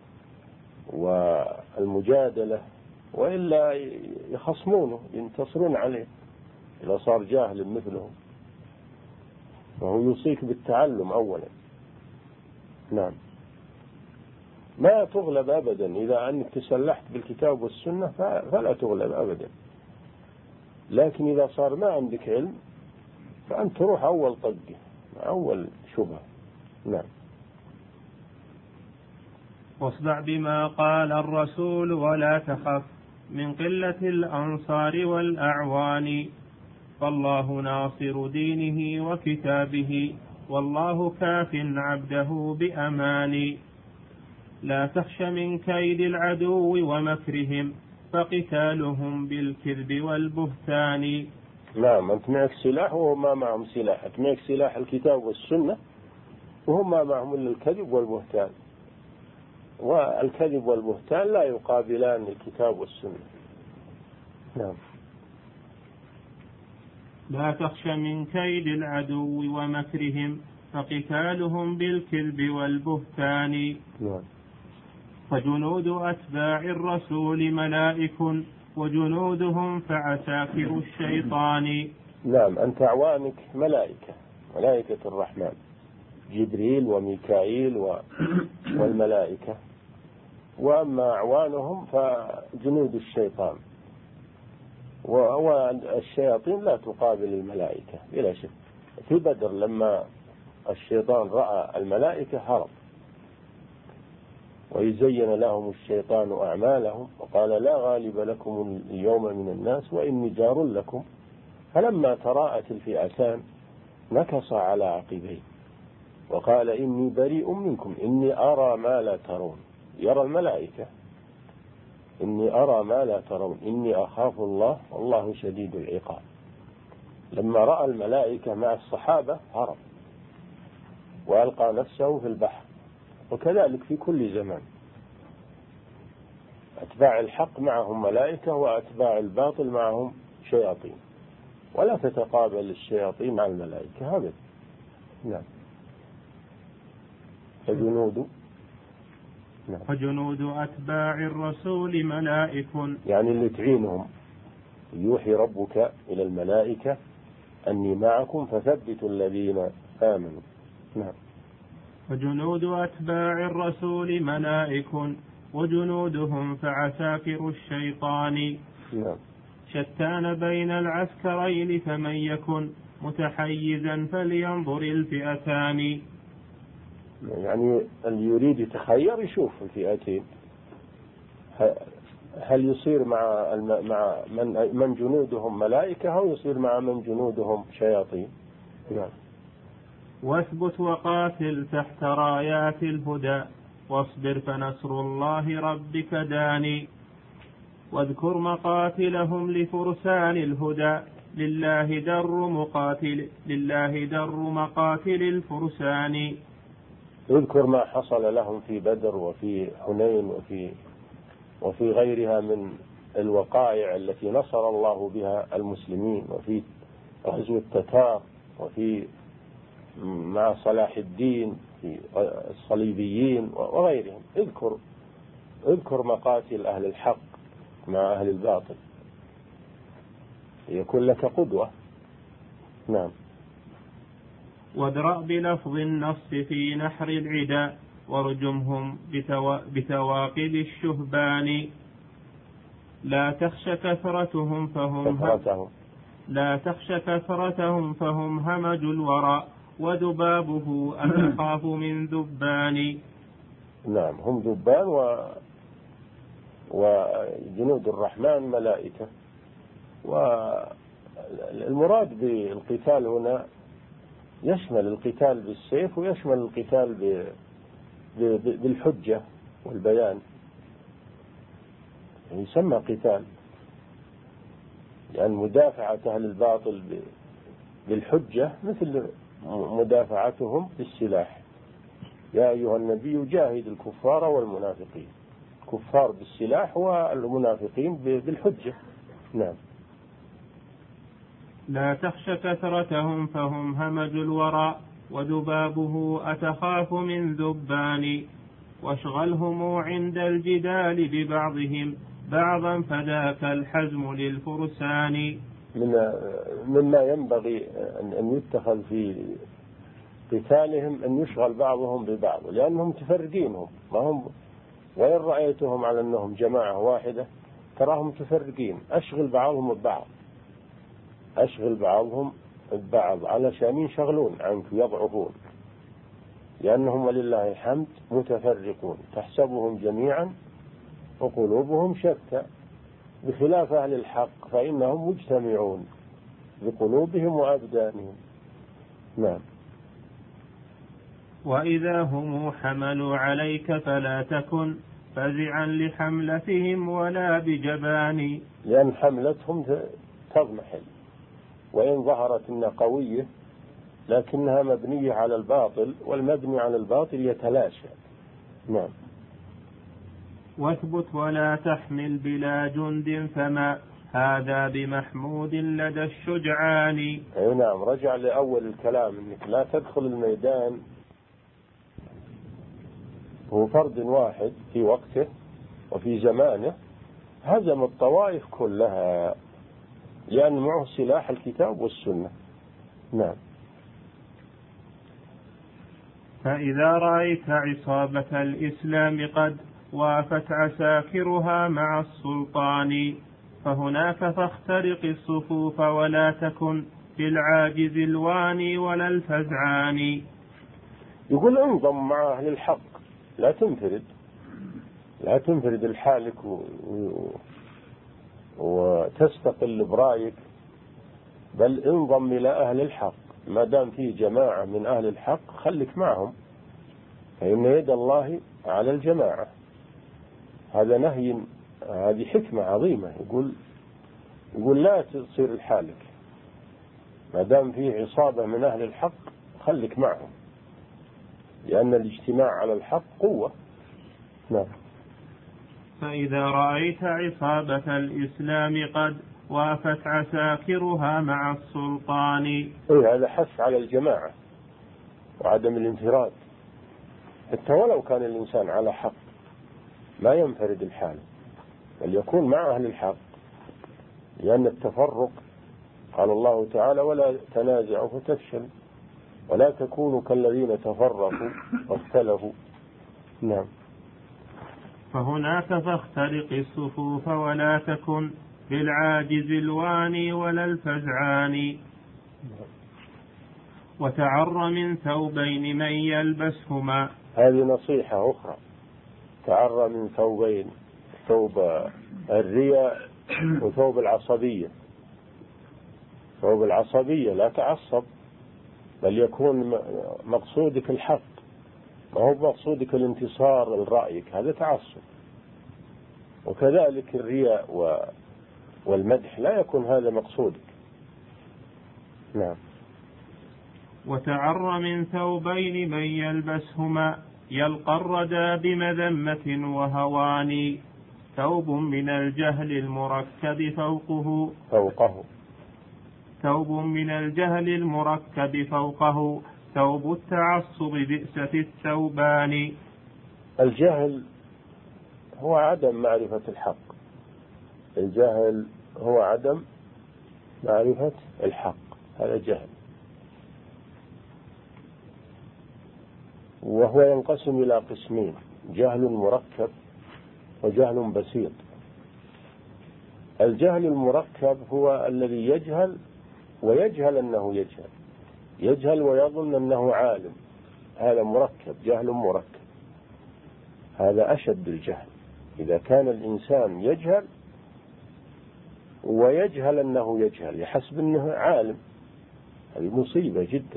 والمجادلة، وإلا يخصمونه ينتصرون عليه إذا صار جاهل مثلهم، وهو يوصيك بالتعلم أولا. نعم. ما تغلب أبدا إذا أنك تسلحت بالكتاب والسنة فلا تغلب أبدا، لكن إذا صار ما عندك علم فأنت تروح أول طقة أول شبهة. نعم. واصدع بما قال الرسول ولا تخف من قلة الأنصار والأعوان فالله ناصر دينه وكتابه والله كاف عبده بأمان لا تخش من كيد العدو ومكرهم فقتالهم بالكذب والبهتان. نعم. أنت معك سلاح وهم ما معهم سلاح، أنت معك سلاح الكتاب والسنة وهم ما معهم إلا الكذب والبهتان، والكذب والبهتان لا يقابلان الكتاب والسنة. نعم. لا تخش من كيد العدو ومكرهم فقتالهم بالكذب والبهتان. نعم. فجنود أتباع الرسول ملائك وجنودهم فعساكر الشيطان. نعم. أنت أعوانك ملائكة الرحمن جبريل وميكائيل والملائكة، وأما أعوانهم فجنود الشيطان، والشياطين لا تقابل الملائكة بلا شك. في بدر لما الشيطان رأى الملائكة هرب، ويزين لهم الشيطان أعمالهم وقال لا غالب لكم اليوم من الناس وإني جار لكم، فلما تراءت الفئتان نكص على عقبيه وقال إني بريء منكم إني أرى ما لا ترون، يرى الملائكة، إني أرى ما لا ترون إني أخاف الله والله شديد العقاب. لما رأى الملائكة مع الصحابة هرب وألقى نفسه في البحر. وكذلك في كل زمان أتباع الحق معهم ملائكة وأتباع الباطل معهم شياطين، ولا تتقابل الشياطين مع الملائكة هذا. نعم. فجنود أتباع الرسول ملائك، يعني اللي تعينهم، يوحي ربك إلى الملائكة أني معكم فثبتوا الذين آمنوا. نعم. فجنود أتباع الرسول ملائك وجنودهم فعساكر الشيطان. نعم. شتان بين العسكرين فمن يكن متحيزا فلينظر الفئتان. يعني اللي يريد يتخير يشوف الفئتين، هل يصير مع من جنودهم ملائكة أو يصير مع من جنودهم شياطين. نعم. واثبت وقاتل تحت رايات الهدى واصبر فنصر الله ربك داني. واذكر مقاتلهم لفرسان الهدى لله در مقاتل الفرسان. يذكر ما حصل لهم في بدر وفي حنين وفي غيرها من الوقائع التي نصر الله بها المسلمين، وفي غزو التتار، وفي مع صلاح الدين في الصليبيين وغيرهم. اذكر مقاتل أهل الحق مع أهل الباطل يكون لك قدوة. نعم. وادرأ بلفظ النص في نحر العدا وارجمهم بثواقب الشهبان. لا تخش كثرتهم فهم همج الورى وذبابه أتخاف من ذبان. نعم. هم ذبان وجنود الرحمن ملائكة. والمراد بالقتال هنا يشمل القتال بالسيف ويشمل القتال بالحجة والبيان، يسمى قتال، يعني مدافعة أهل الباطل بالحجة مثل مدافعتهم بالسلاح. يا أيها النبي جاهد الكفار والمنافقين، كفار بالسلاح والمنافقين بالحجة. نعم. لا تخش كثرتهم فهم همج الورى وذبابه أتخاف من ذبان. واشغلهم عند الجدال ببعضهم بعضا فذاك الحزم للفرسان. مما ينبغي أن يتخذ في قتالهم أن يشغل بعضهم ببعض، لأنهم متفرقين، وإن رأيتهم على أنهم جماعة واحدة تراهم متفرقين. أشغل بعضهم البعض علشان ينشغلون عنك ويضعفون، لأنهم ولله الحمد متفرقون، تحسبهم جميعا وقلوبهم شتى، بخلاف أهل الحق فإنهم مجتمعون بقلوبهم وأبدانهم. نعم. وإذا هم حملوا عليك فلا تكن فزعا لحملتهم ولا بجبان. لأن حملتهم تضمحل، وإن ظهرت أنها قوية لكنها مبنية على الباطل، والمبني على الباطل يتلاشى. نعم. واثبت ولا تحمل بلا جند فما هذا بمحمود لدى الشجعان. أي نعم. رجع لأول الكلام أنك لا تدخل الميدان هو فرد واحد في وقته وفي زمانه، هزم الطوائف كلها، لأن معه سلاح الكتاب والسنة. نعم. فإذا رأيت عصابة الإسلام قد وافت عساكرها مع السلطان فهناك فاخترق الصفوف ولا تكن بالعاجز الواني ولا الفزعان. يقول انضم مع أهل الحق، لا تنفرد لحالك وتستقل برأيك، بل انضم إلى أهل الحق. ما دام فيه جماعة من أهل الحق خليك معهم، فإن يد الله على الجماعة. هذا نهي، هذه حكمة عظيمة. يقول لا تصير لحالك، ما دام فيه عصابة من أهل الحق خليك معهم، لأن الاجتماع على الحق قوة. نعم. فإذا رأيت عصابة الإسلام قد وافت عساكرها مع السلطان. هذا حث على الجماعة وعدم الانفراد، حتى ولو كان الإنسان على حق ما ينفرد الحال، بل يكون مع أهل الحق، لأن التفرق قال الله تعالى ولا تنازعوا فتفشل ولا تكونوا كالذين تفرقوا واختلفوا. نعم. فهناك فاخترق الصفوف ولا تكن بالعاجز الواني ولا الفزعان. وتعر من ثوبين من يلبسهما. هذه نصيحة أخرى. تعر من ثوبين، ثوب الرياء وثوب العصبية. ثوب العصبية لا تعصب، بل يكون مقصودك الحق، ما هو مقصودك الانتصار لرأيك، هذا تعصب. وكذلك الرياء والمدح لا يكون هذا مقصودك. نعم. وتعر من ثوبين من يلبسهما يلقى الردى بمذمة وهوان. ثوب من الجهل المركب فوقه ثوب التعصب بئسة الثوبان. الجهل هو عدم معرفة الحق. الجهل هو عدم معرفة الحق، هذا جهل. وهو ينقسم إلى قسمين: جهل مركب وجهل بسيط. الجهل المركب هو الذي يجهل ويجهل أنه يجهل ويظن أنه عالم، هذا مركب، جهل مركب. هذا أشد الجهل، إذا كان الإنسان يجهل ويجهل أنه يجهل، يحسب أنه عالم، هذه مصيبة جدا.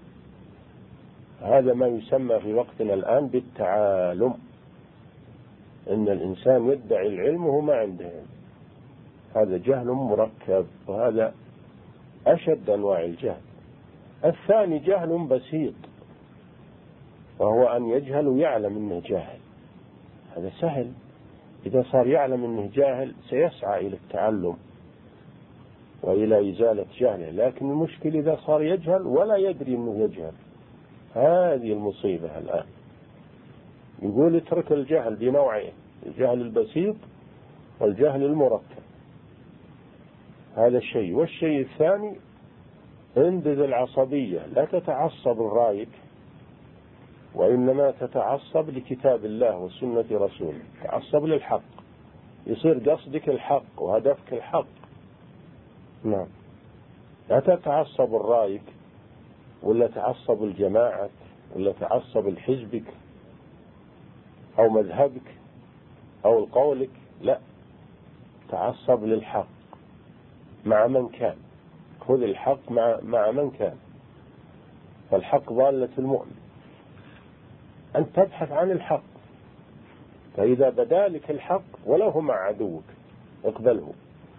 هذا ما يسمى في وقتنا الآن بالتعالم، إن الإنسان يدعي العلم وهو ما عنده علم، هذا جهل مركب، وهذا أشد أنواع الجهل. الثاني جهل بسيط، وهو أن يجهل ويعلم أنه جاهل، هذا سهل. إذا صار يعلم أنه جاهل سيسعى إلى التعلم وإلى إزالة جهله، لكن المشكلة إذا صار يجهل ولا يدري أنه يجهل، هذه المصيبة الآن. يقول اترك الجهل بنوعين: الجهل البسيط والجهل المركب، هذا الشيء. والشيء الثاني انبذ العصبية، لا تتعصب لرأيك، وإنما تتعصب لكتاب الله وسنة رسوله، تعصب للحق، يصير قصدك الحق وهدفك الحق. نعم. لا تتعصب لرأيك ولا تعصب لجماعتك ولا تعصب لحزبك أو مذهبك أو لقولك، لا، تعصب للحق مع من كان، خذ الحق مع من كان، فالحق ضالة المؤمن. أنت تبحث عن الحق، فإذا بدالك الحق ولو هو مع عدوك اقبله،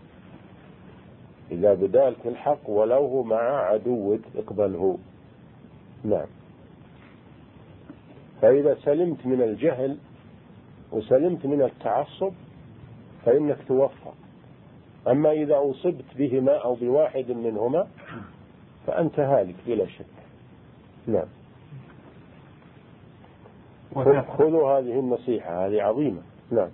إذا بدالك الحق ولو هو مع عدوك اقبله. نعم. فإذا سلمت من الجهل وسلمت من التعصب فإنك توفق. أما إذا أصبت بهما أو بواحد منهما فأنت هالك بلا شك. نعم. خذوا هذه النصيحة، هذه عظيمة. نعم.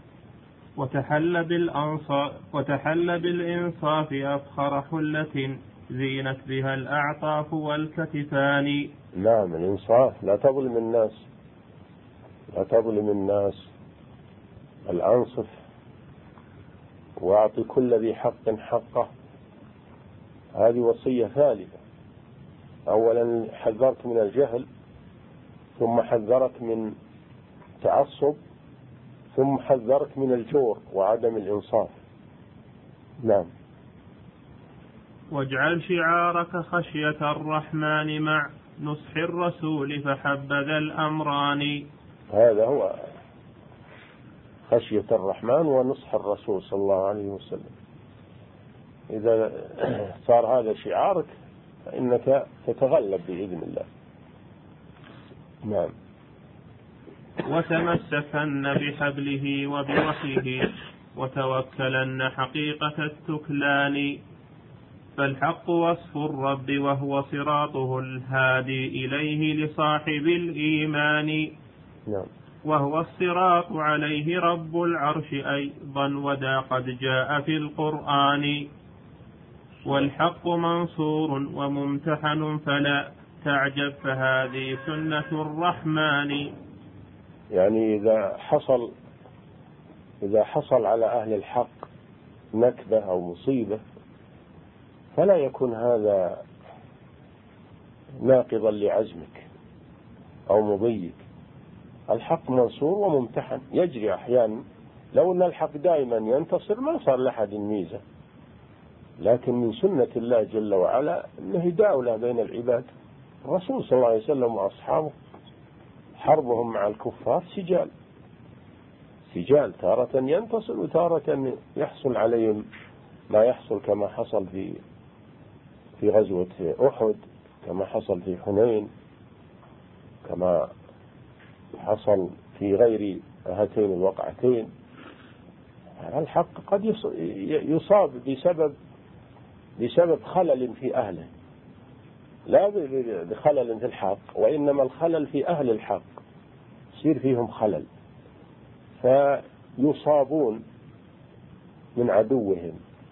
وتحل بالإنصاف أفخر حلة زينت بها الأعطاف والكتفان. نعم، الإنصاف، لا تظلم الناس، لا تظلم الناس، الأنصف، وأعطي كل ذي حق حقه. هذه وصية ثالثة. أولا حذرت من الجهل، ثم حذرت من تعصب، ثم حذرت من الجور وعدم الإنصاف. نعم. واجعل شعارك خشية الرحمن مع نصح الرسول فحبذا الأمران. هذا هو خشية الرحمن ونصح الرسول صلى الله عليه وسلم. إذا صار هذا شعارك فإنك تتغلب بإذن الله. نعم. وتمسكن بحبله وبوحيه وتوكلن حقيقة التكلان، فالحق وصف الرب وهو صراطه الهادي إليه لصاحب الإيمان. نعم. وهو الصراط عليه رب العرش أيضا ودا قد جاء في القرآن. والحق منصور وممتحن فلا تعجب فهذه سنة الرحمن. يعني إذا حصل على أهل الحق نكبة أو مصيبة فلا يكون هذا ناقضا لعزمك أو مضيك. الحق منصور وممتحن، يجري أحيانا. لو أن الحق دائما ينتصر ما صار لحد ميزة، لكن من سنة الله جل وعلا أنه يداولة بين العباد. الرسول صلى الله عليه وسلم وأصحابه حربهم مع الكفار سجال، تارة ينتصر وتارة يحصل عليهم ما يحصل، كما حصل في غزوة أحد، كما حصل في حنين، كما حصل في غير هاتين الوقعتين. الحق قد يصاب بسبب خلل في أهله، لا بخلل في الحق، وإنما الخلل في أهل الحق، يصير فيهم خلل فيصابون من عدوهم.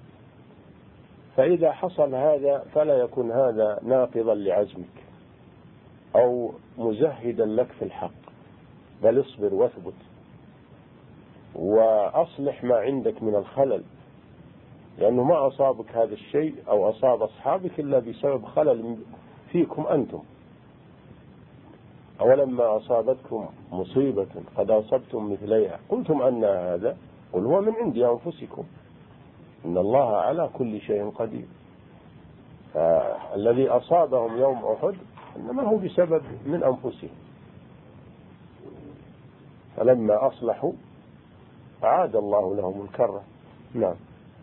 فإذا حصل هذا فلا يكون هذا ناقضا لعزمك أو مزهدا لك في الحق، بل اصبر واثبت وأصلح ما عندك من الخلل، لأنه ما أصابك هذا الشيء أو أصاب أصحابك إلا بسبب خلل فيكم أنتم. أولما أصابتكم مصيبة قد أصبتم مثليها قلتم أن هذا، قل هو من عند أنفسكم إن الله على كل شيء قدير. فالذي أصابهم يوم أحد إنما هو بسبب من أنفسهم، فلما أصلحوا أعاد الله لهم الكرة. نعم.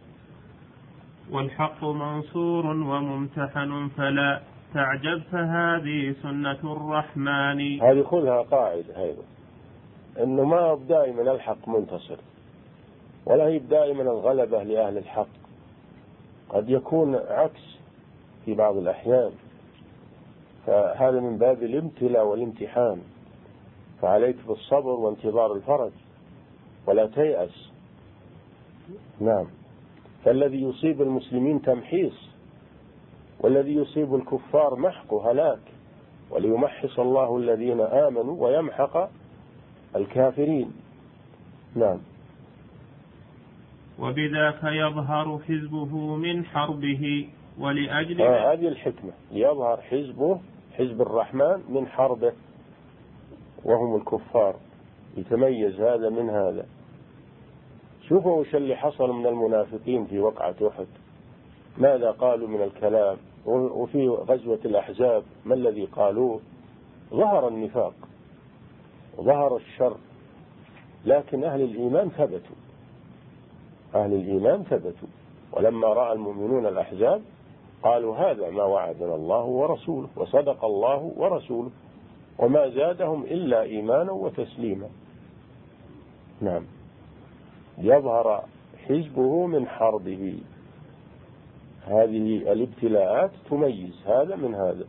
والحق منصور وممتحن فلا تعجب فهذه سنة الرحمن. هذه خذها قاعدة أيضا، إنه ما دائما الحق منتصر، ولا هي دائما الغلبة لأهل الحق، قد يكون عكس في بعض الأحيان، فهذا من باب الامتلاء والامتحان، فعليك بالصبر وانتظار الفرج ولا تيأس. نعم. فالذي يصيب المسلمين تمحيص، والذي يصيب الكفار محق هلاك، وليمحص الله الذين آمنوا ويمحق الكافرين. نعم. وبذاك يظهر حزبه من حربه ولأجل هذه الحكمة، يظهر حزب الرحمن من حربه وهم الكفار، يتميز هذا من هذا. شوفوا وش اللي حصل من المنافقين في وقعة أحد، ماذا قالوا من الكلام، وفي غزوة الأحزاب ما الذي قالوه. ظهر النفاق وظهر الشر، لكن أهل الإيمان ثبتوا، ولما رأى المؤمنون الأحزاب قالوا هذا ما وعدنا الله ورسوله وصدق الله ورسوله وما زادهم إلا إيمانا وتسليما. نعم. يظهر حزبه من حربه، هذه الابتلاءات تميز هذا من هذا،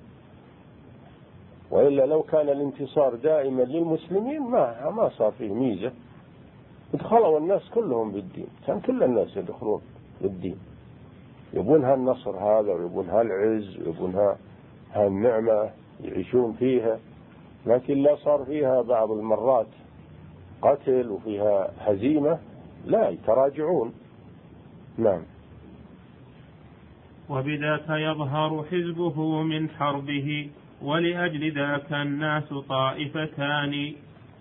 وإلا لو كان الانتصار دائما للمسلمين ما صار فيه ميزة، ادخلوا الناس كلهم بالدين، كان كل الناس يدخلون بالدين، يبون هالنصر هذا ويبون هالعز ويبون هالنعمة يعيشون فيها، لكن لا صار فيها بعض المرات قتل وفيها هزيمة لا يتراجعون. نعم. وبذاك يظهر حزبه من حربه، ولأجل ذاك الناس طائفتان،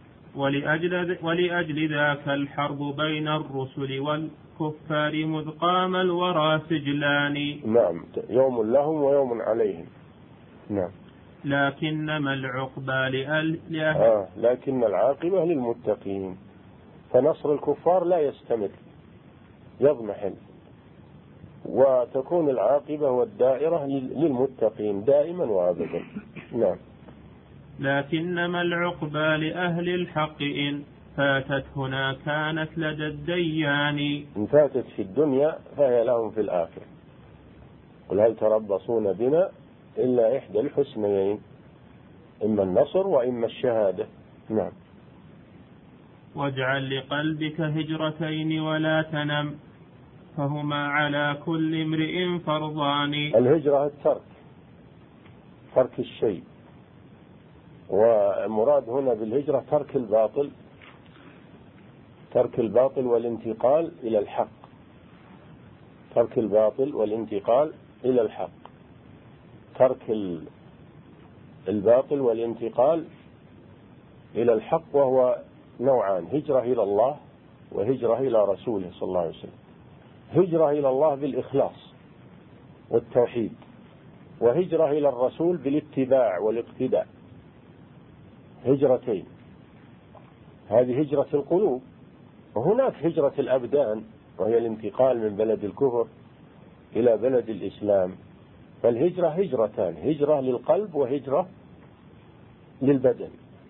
ولأجل ذاك الحرب بين الرسل والكفار مذ قام الورى سجلان. نعم، يوم لهم ويوم عليهم. نعم. لكنما العقبى لكن العاقبة للمتقين، فنصر الكفار لا يستمر، يضمحل، وتكون العاقبة والدائرة للمتقين دائما وأبدا. نعم. لكنما العقبى لأهل الحق إن فاتت هنا كانت لدى الديان. إن فاتت في الدنيا فهي لهم في الآخرة. قل هل تربصون بنا إلا إحدى الحسنيين، إما النصر وإما الشهادة. نعم. واجعل لقلبك هجرتين ولا تنم، فهما على كل امرئ فرضان. الهجرة الترك، ترك الشيء، والمراد هنا بالهجرة ترك الباطل، ترك الباطل والانتقال إلى الحق، ترك الباطل والانتقال إلى الحق، ترك الباطل والانتقال إلى الحق، وهو نوعان: هجرة إلى الله وهجرة إلى رسوله صلى الله عليه وسلم. هجرة إلى الله بالإخلاص والتوحيد، وهجرة إلى الرسول بالاتباع والاقتداء. هجرتين، هذه هجرة القلوب، وهناك هجرة الأبدان وهي الانتقال من بلد الكفر إلى بلد الإسلام. فالهجرة هجرتان: هجرة للقلب وهجرة للبدن.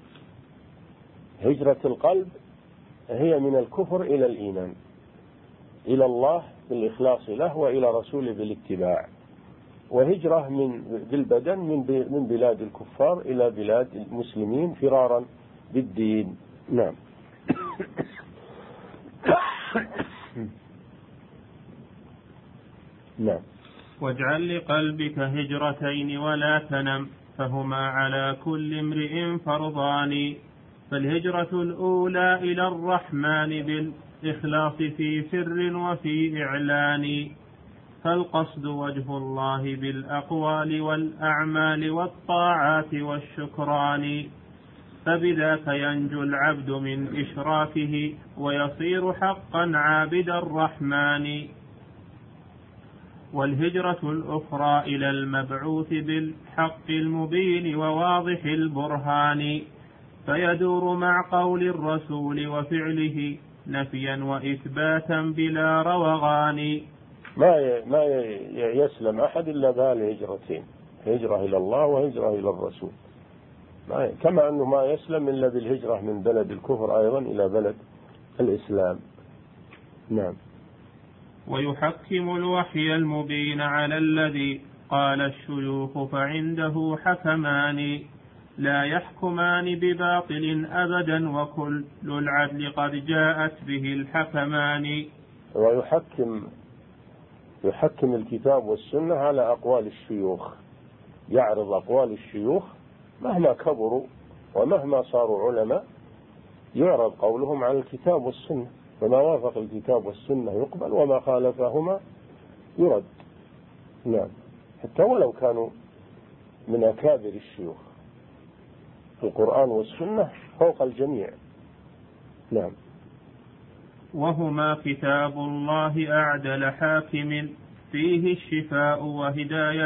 هجرة القلب هي من الكفر إلى الإيمان، إلى الله بالإخلاص له وإلى رسوله بالاتباع. وهجرة بالبدن من بلاد الكفار إلى بلاد المسلمين فرارا بالدين. نعم. نعم. واجعل لقلبك هجرتين ولا تنم، فهما على كل امرئ فرضان. فالهجرة الأولى إلى الرحمن بالإخلاص في سر وفي إعلان، فالقصد وجه الله بالأقوال والأعمال والطاعات والشكران، فبذاك ينجو العبد من إشراكه ويصير حقا عابد الرحمن. والهجرة الأخرى إلى المبعوث بالحق المبين وواضح البرهان، فيدور مع قول الرسول وفعله نفيا وإثباتا بلا روغان. ما يسلم أحد إلا بهالهجرتين: هجرة إلى الله وهجرة إلى الرسول. كما أنه ما يسلم إلا بالهجرة من بلد الكفر أيضا إلى بلد الإسلام. نعم. ويحكم الوحي المبين على الذي قال الشيوخ فعنده حكمان، لا يحكمان بباطل أبدا وكل العدل قد جاءت به الحكمان. ويحكم الكتاب والسنة على أقوال الشيوخ، يعرض أقوال الشيوخ مهما كبروا ومهما صاروا علماء، يعرض قولهم على الكتاب والسنة، فما وافق الكتاب والسنة يقبل وما خالفهما يرد. نعم. حتى ولو كانوا من أكابر الشيوخ، القرآن والسنة فوق الجميع. نعم. وهما كتاب الله أعدل حاكم، فيه الشفاء وهداية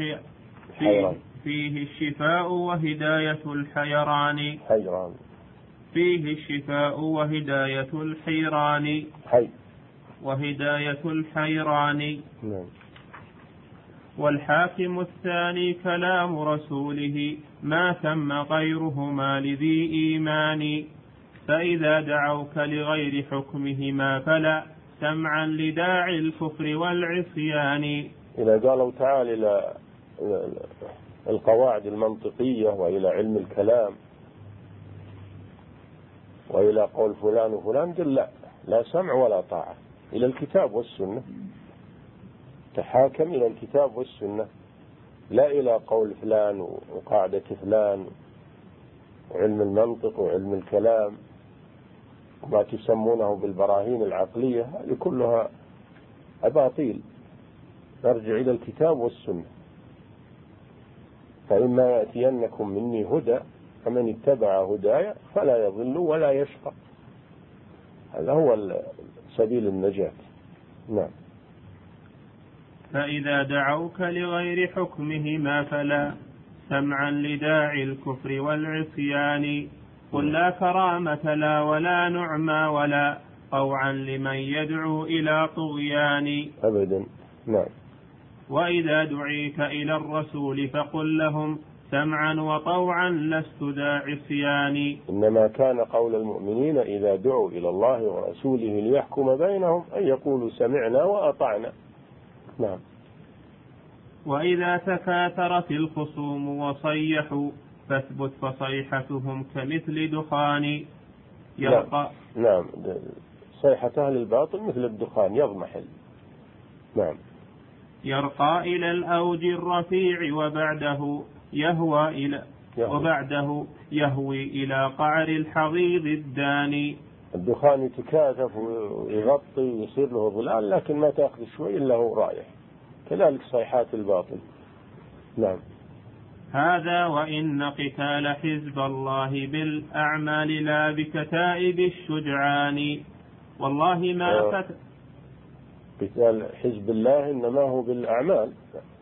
فيه الشفاء وهداية الحيران. فيه الشفاء وهداية الحيران. وهداية الحيران. والحاكم الثاني كلام رسوله، ما ثم غيرهما لذي إيمان، فإذا دعوك لغير حكمهما فلا سمعا لداعي الكفر والعصيان. إذا قالوا تعالى إلى القواعد المنطقية وإلى علم الكلام وإلى قول فلان وفلان، قل لا سمع ولا طاعة، إلى الكتاب والسنة. تحاكم إلى الكتاب والسنة، لا إلى قول فلان وقاعدة فلان وعلم المنطق وعلم الكلام ما تسمونه بالبراهين العقلية. هذه كلها أباطيل نرجع إلى الكتاب والسنة. فإما يأتينكم مني هدى فمن اتبع هدايا فلا يضل ولا يشقى. هذا هو سبيل النجاة. نعم. فإذا دعوك لغير حكمهما فلا سمعا لداعي الكفر والعصيان. قل لا كرامة لا ولا نعمى ولا طوعا لمن يدعو إلى طغيان أبدا. نعم. وإذا دعيت إلى الرسول فقل لهم سمعا وطوعا لست ذا عصيان. إنما كان قول المؤمنين إذا دعوا إلى الله ورسوله ليحكم بينهم أن يقولوا سمعنا وأطعنا. نعم. وإذا تكاثرت الخصوم وصيحوا فاثبت فصيحتهم كمثل دخان يرقى. نعم. صيحة أهل الباطل مثل الدخان يضمحل. نعم. يرقى إلى الأوج الرفيع وبعده يهوي إلى قعر الحضيض الداني. الدخان يتكاثف ويغطي ويصير له ظلال، لكن ما تأخذ شوي إلا هو رايح. كذلك صيحات الباطل. نعم. هذا وإن قتال حزب الله بالأعمال لا بكتائب الشجعان. والله ما قتال حزب الله إنما هو بالأعمال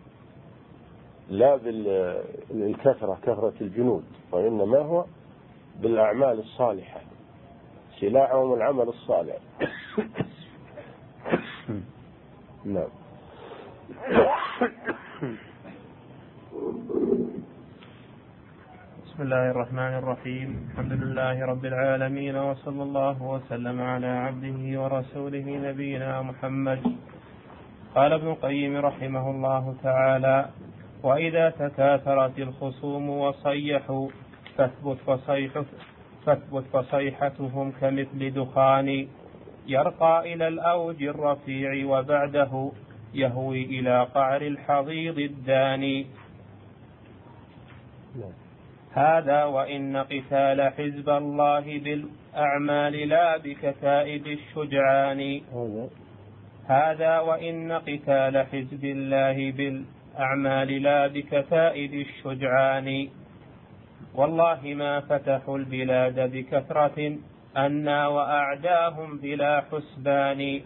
لا بالكثرة، كثرة الجنود، وإنما هو بالأعمال الصالحة. سلاحهم العمل الصالح. نعم. بسم الله الرحمن الرحيم. الحمد لله رب العالمين، وصلى الله وسلم على عبده ورسوله نبينا محمد. قال ابن القيم رحمه الله تعالى: وإذا تكاثرت الخصوم وصيحوا فاثبت فصيحتهم كمثل دخان يرقى إلى الأوج الرفيع وبعده يهوي إلى قعر الحضيض الداني. هذا وإن قتال حزب الله بالأعمال لا بكتائب الشجعان. هذا وإن قتال حزب الله بالأعمال لا بكتائب الشجعان. والله ما فتحوا البلاد بكثرة أنا وأعداهم بلا حسبان.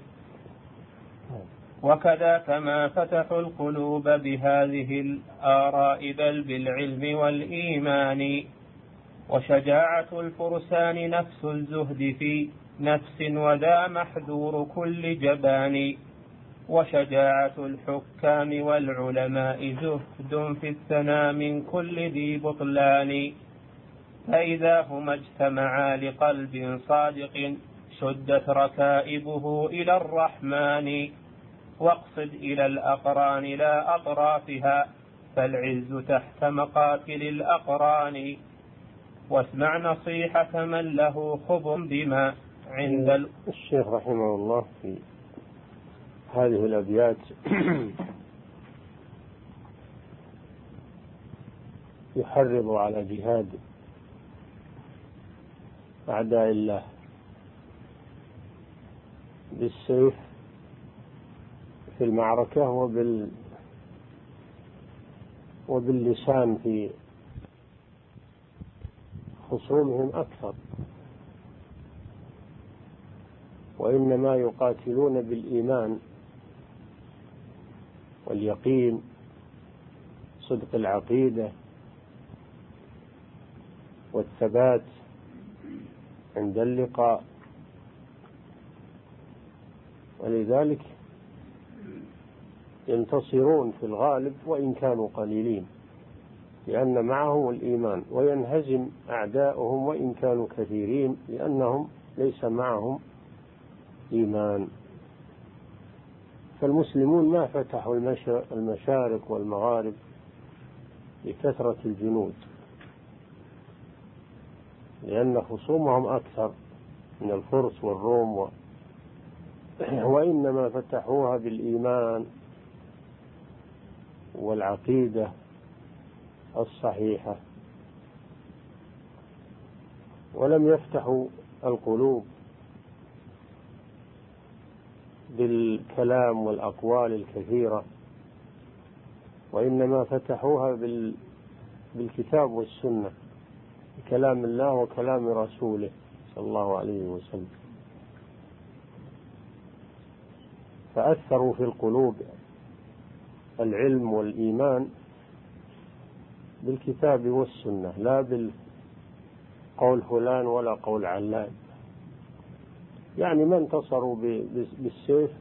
وكذاك ما فتحوا القلوب بهذه الآراء بل بالعلم والإيمان. وشجاعة الفرسان نفس الزهد في نفس وذا محذور كل جبان. وشجاعة الحكام والعلماء زهد في الثنى من كل ذي بطلان. فإذا هما اجتمعا لقلب صادق شدت ركائبه إلى الرحمن. واقصد إلى الأقران لا أطرافها فالعز تحت مقاتل الأقران. واسمع نصيحة من له خب بما عند الشيخ رحمه الله في هذه الأبيات يحرض على جهاد أعداء الله بالسيف في المعركة وباللسان في خصومهم أكثر. وإنما يقاتلون بالإيمان واليقين، صدق العقيدة والثبات عند اللقاء. ولذلك ينتصرون في الغالب وإن كانوا قليلين، لأن معهم الإيمان، وينهزم أعداؤهم وإن كانوا كثيرين لأنهم ليس معهم إيمان. فالمسلمون ما فتحوا المشارق والمغارب لكثرة الجنود، لأن خصومهم أكثر من الفرس والروم، وإنما فتحوها بالإيمان والعقيدة الصحيحة، ولم يفتحوا القلوب بالكلام والأقوال الكثيرة وإنما فتحوها بالكتاب والسنة، بكلام الله وكلام رسوله صلى الله عليه وسلم، فأثروا في القلوب العلم والإيمان بالكتاب والسنة، لا بالقول فلان ولا قول علان. يعني ما انتصروا بالسيف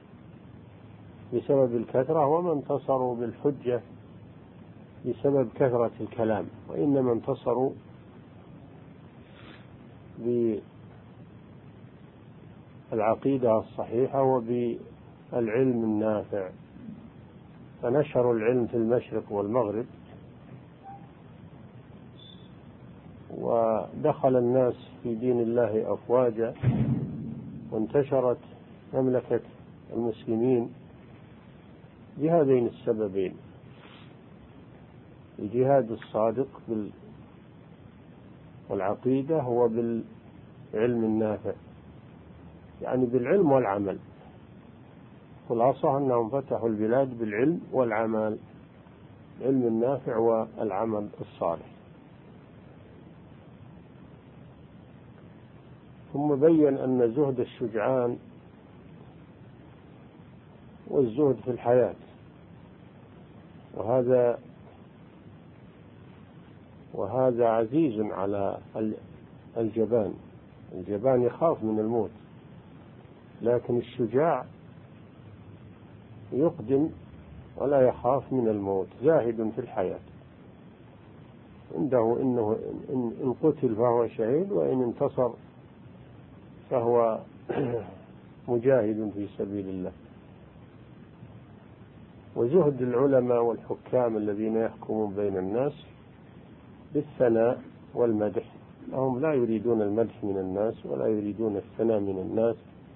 بسبب الكثرة، وما انتصروا بالحجة بسبب كثرة الكلام، وإنما انتصروا بالعقيدة الصحيحة وبالعلم النافع، فنشروا العلم في المشرق والمغرب، ودخل الناس في دين الله أفواجا، وانتشرت مملكة المسلمين بهذين السببين: الجهاد الصادق والعقيدة وبالعلم النافع، يعني بالعلم والعمل. خلاصة أنهم فتحوا البلاد بالعلم والعمل، العلم النافع والعمل الصالح. ثم بين أن زهد الشجعان والزهد في الحياة، وهذا عزيز على الجبان. الجبان يخاف من الموت، لكن الشجاع يقدم ولا يخاف من الموت، زاهد في الحياة، عنده إنه إن قتل فهو شهيد، وإن انتصر فهو مجاهد في سبيل الله. وزهد العلماء والحكام الذين يحكمون بين الناس بالثناء والمدح، هم لا يريدون المدح من الناس ولا يريدون الثناء من الناس،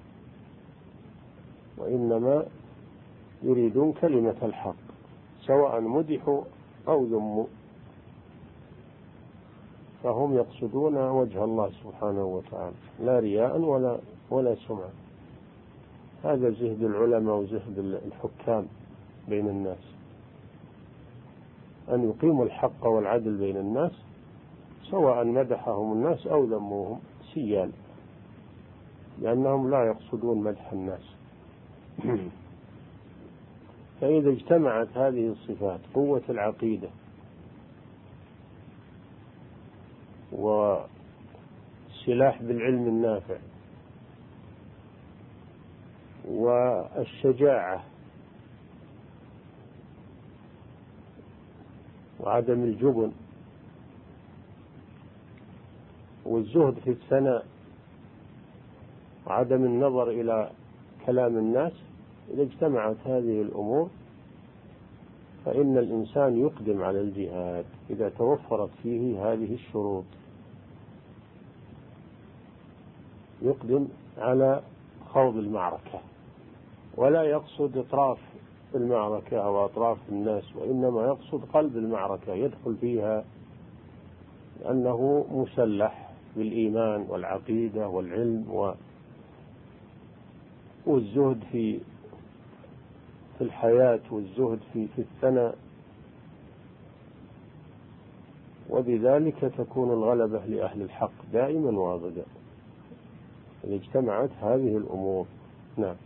وإنما يريدون كلمة الحق، سواء مدحوا أو ذموا، فهم يقصدون وجه الله سبحانه وتعالى، لا رياء ولا سمعة. هذا زهد العلماء وزهد الحكام بين الناس، أن يقيموا الحق والعدل بين الناس، سواء مدحهم الناس أو ذموهم سيان، لأنهم لا يقصدون مدح الناس. فإذا اجتمعت هذه الصفات، قوة العقيدة والسلاح بالعلم النافع والشجاعة وعدم الجبن والزهد في الثناء وعدم النظر إلى كلام الناس، إذا اجتمعت هذه الأمور فإن الإنسان يقدم على الجهاد إذا توفرت فيه هذه الشروط، يقدم على خوض المعركة، ولا يقصد أطراف المعركة أو أطراف الناس، وإنما يقصد قلب المعركة، يدخل فيها لأنه مسلح بالإيمان والعقيدة والعلم والزهد في الحياة، والزهد في الثناء، وبذلك تكون الغلبة لأهل الحق دائما وابدا إذا اجتمعت هذه الأمور. نعم.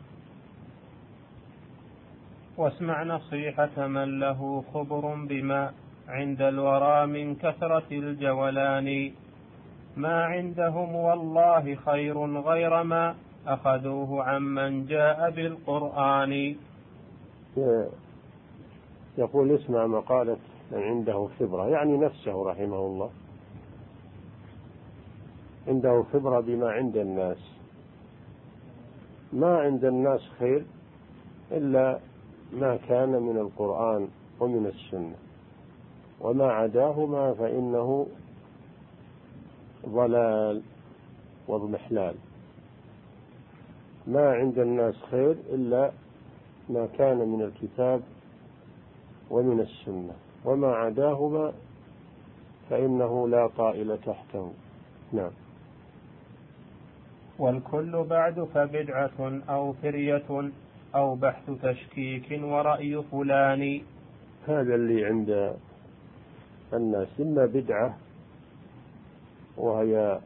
واسمع نصيحة من له خبر بما عند الورى من كثرة الجولان، ما عندهم والله خير غير ما أخذوه عمن جاء بالقرآن. يقول اسمع مقالة من عنده خبرة، يعني نفسه رحمه الله، عنده خبرة بما عند الناس. ما عند الناس خير إلا ما كان من القرآن ومن السنة، وما عداهما فإنه ضلال واضمحلال. ما عند الناس خير إلا ما كان من الكتاب ومن السنة، وما عداهما فإنه لا طائل تحته. نعم. والكل بعد فبدعة أو فرية أو بحث تشكيك ورأي فلان، هذا اللي عند الناس، إما بدعة وهي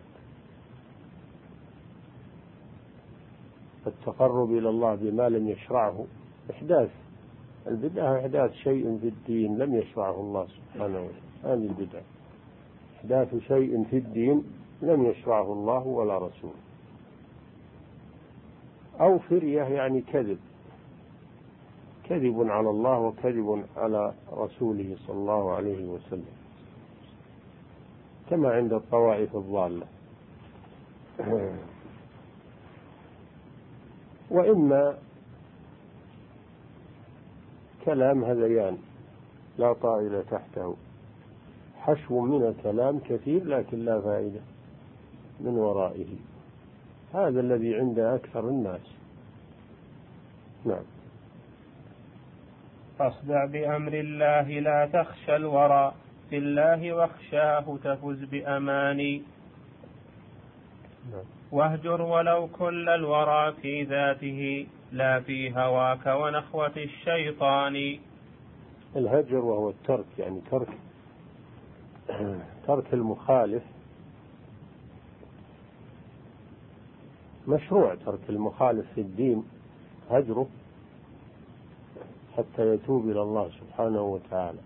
التقرب إلى الله بما لم يشرعه، إحداث البدعة إحداث شيء في الدين لم يشرعه الله سبحانه وتعالى، هذه البدعة إحداث شيء في الدين لم يشرعه الله ولا رسوله. أو فرية يعني كذب على الله وكذب على رسوله صلى الله عليه وسلم، كما عند الطوائف الضالة. وإما كلام هذيان لا طائل تحته، حشو من الكلام كثير لكن لا فائدة من ورائه، هذا الذي عند أكثر الناس. نعم. فاصدع بأمر الله لا تخشى الورى، في الله واخشاه تفز بأماني. نعم. واهجر ولو كل الورى في ذاته، لا في هواك ونخوة الشيطان. الهجر وهو الترك، يعني ترك المخالف، مشروع ترك المخالف في الدين هجره حتى يتوب إلى الله سبحانه وتعالى.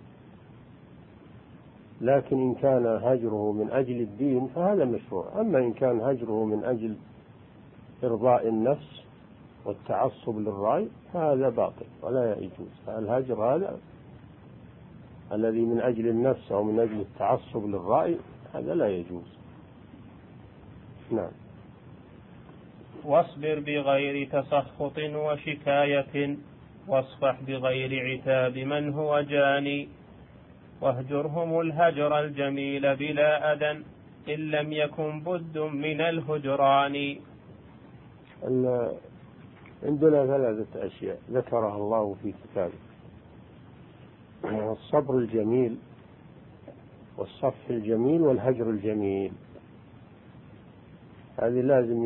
لكن إن كان هجره من أجل الدين فهذا مشروع، أما إن كان هجره من أجل إرضاء النفس والتعصب للرأي فهذا باطل ولا يجوز. الهجر هذا الذي من أجل النفس أو من أجل التعصب للرأي هذا لا يجوز. نعم. واصبر بغير تسخط وشكاية، واصفح بغير عتاب من هو جاني. واهجرهم الهجر الجميل بلا أذى، إن لم يكن بد من الهجران. عندنا ثلاثة أشياء ذكرها الله في كتابه: الصبر الجميل والصفح الجميل والهجر الجميل. هذه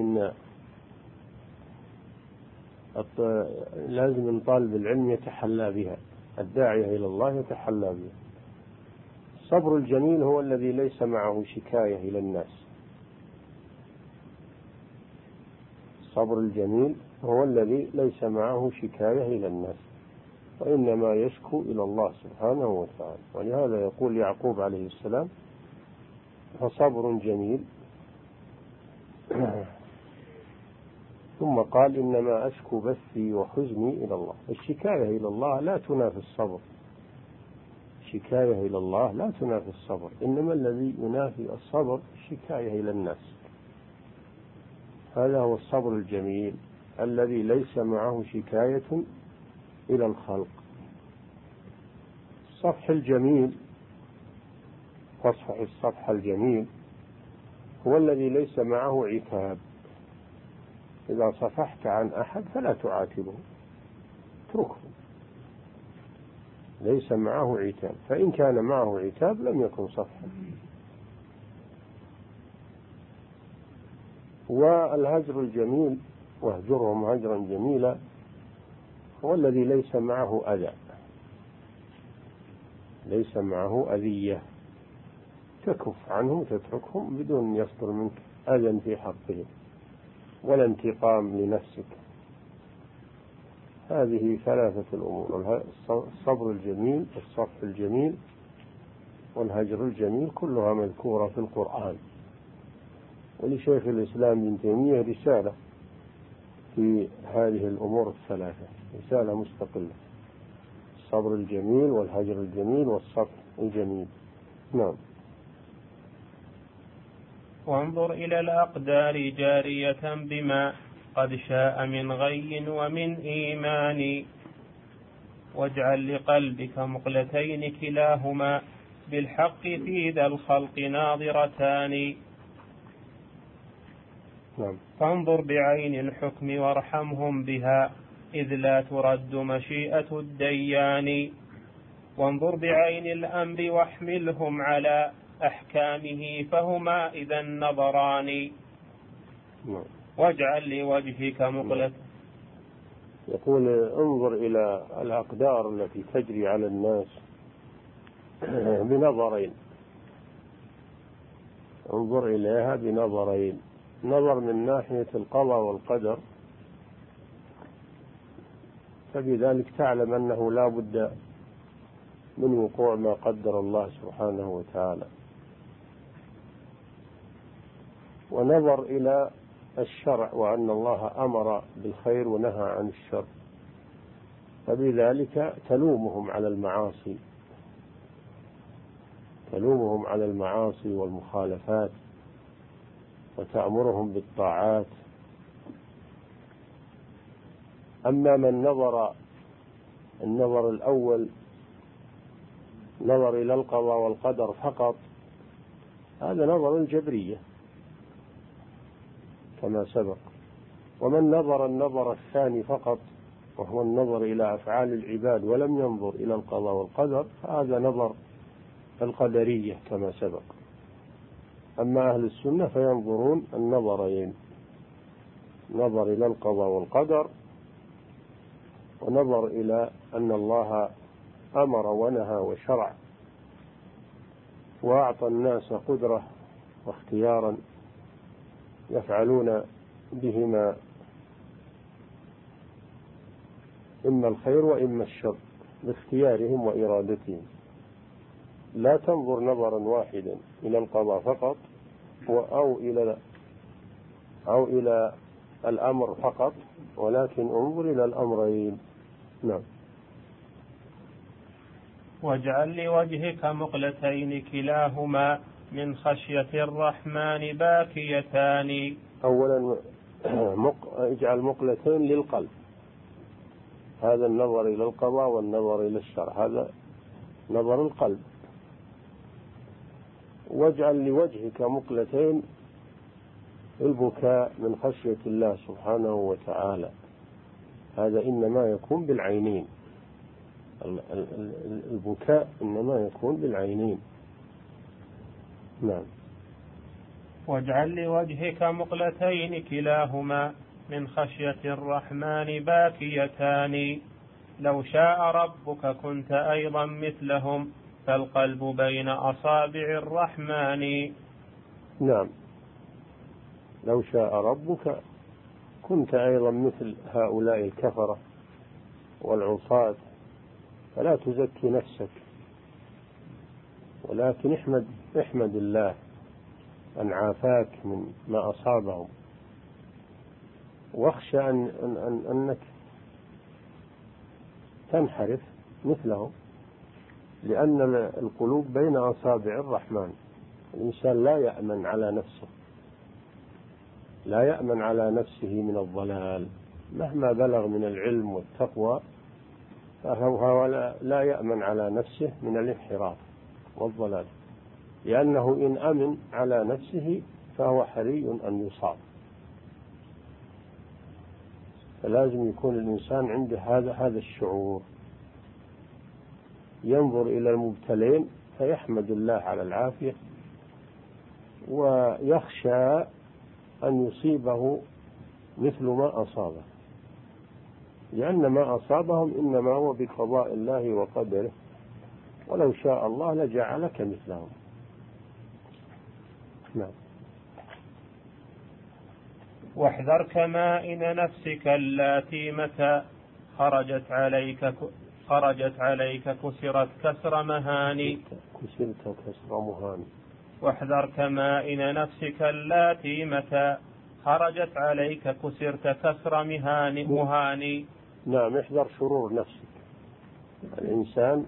لازم من طالب العلم يتحلى بها، الداعية إلى الله يتحلى بها. الصبر الجميل هو الذي ليس معه شكاية إلى الناس. الصبر الجميل هو الذي ليس معه شكاية إلى الناس، وإنما يشكو إلى الله سبحانه وتعالى. ولهذا يقول يعقوب عليه السلام: فصبر جميل. ثم قال: إنما أشكو بثي وحزني إلى الله. الشكاية إلى الله لا تنافي الصبر، الشكاية إلى الله لا تنافي الصبر، إنما الذي ينافي الصبر الشكاية إلى الناس. هذا هو الصبر الجميل الذي ليس معه شكاية إلى الخلق. الصفح الجميل، تصفح الصفح الجميل هو الذي ليس معه عتاب. إذا صفحت عن أحد فلا تعاتبه، اتركه، ليس معه عتاب، فإن كان معه عتاب لم يكن صفحا. والهجر الجميل، واهجرهم هجرا جميلا، هو الذي ليس معه أذى، ليس معه أذية، تكف عنه تتركهم بدون يصدر منك أذى في حقهم ولا انتقام لنفسك. هذه ثلاثة الأمور: الصبر الجميل والصفح الجميل والهجر الجميل، كلها مذكورة في القرآن. ولشيخ الإسلام ابن تيمية رسالة في هذه الأمور الثلاثة، رسالة مستقلة: الصبر الجميل والهجر الجميل والصفح الجميل. نعم. وانظر إلى الأقدار جارية بما قد شاء من غي ومن إيمان، واجعل لقلبك مقلتين كلاهما بالحق في ذا الخلق ناظرتان. نعم. فانظر بعين الحكم وارحمهم بها، إذ لا ترد مشيئة الديان. وانظر بعين الأمر واحملهم على أحكامه، فهما إذا النظران. واجعل لوجهك مقلة. يقول انظر إلى الأقدار التي تجري على الناس بنظرين، انظر إليها بنظرين، نظر من ناحية القضاء والقدر، فبذلك تعلم أنه لا بد من وقوع ما قدر الله سبحانه وتعالى، ونظر إلى الشرع وأن الله أمر بالخير ونهى عن الشر، فبذلك تلومهم على المعاصي والمخالفات، وتأمرهم بالطاعات. أما من نظر النظر الأول، نظر إلى القضاء والقدر فقط، هذا نظر الجبرية كما سبق. ومن نظر النظر الثاني فقط، وهو النظر إلى أفعال العباد ولم ينظر إلى القضاء والقدر، فهذا نظر القدرية كما سبق. أما أهل السنة فينظرون النظرين، نظر إلى القضاء والقدر، ونظر إلى أن الله أمر ونهى وشرع، وأعطى الناس قدرة واختيارا يفعلون بهما إما الخير وإما الشر باختيارهم وإرادتهم. لا تنظر نظرا واحدا إلى القضاء فقط أو إلى الأمر فقط، ولكن انظر إلى الأمرين. نعم. واجعل لوجهك مقلتين كلاهما من خشية الرحمن باكيتان. أولا اجعل مقلتين للقلب، هذا النظر إلى القضاء والنظر إلى الشرع، هذا نظر القلب. واجعل لوجهك مقلتين البكاء من خشية الله سبحانه وتعالى، هذا إنما يكون بالعينين، البكاء إنما يكون بالعينين. نعم. واجعل لوجهك مقلتين كلاهما من خشية الرحمن باكيتان. لو شاء ربك كنت أيضا مثلهم، فالقلب بين أصابع الرحمن. نعم. لو شاء ربك كنت أيضا مثل هؤلاء الكفرة والعصاة، فلا تزكي نفسك، ولكن احمد الله أن عافاك من ما أصابهم، واخشى أنك تنحرف مثلهم، لأن القلوب بين أصابع الرحمن. الإنسان لا يأمن على نفسه من الضلال، مهما بلغ من العلم والتقوى، فهو لا يأمن على نفسه من الانحراف والضلال، لأنه إن أمن على نفسه فهو حري أن يصاب. فلازم يكون الإنسان عنده هذا الشعور، ينظر إلى المبتلين فيحمد الله على العافية، ويخشى أن يصيبه مثل ما أصابه، لأن ما أصابهم إنما هو بقضاء الله وقدره، ولو شاء الله لجعلك مثلهم. نعم. واحذر كمائن نفسك اللاتي متى خرجت عليك كسرت كسر مهاني. واحذر كمائن نفسك اللاتي متى خرجت عليك كسرت كسر مهاني. نعم. احذر شرور نفسك. الإنسان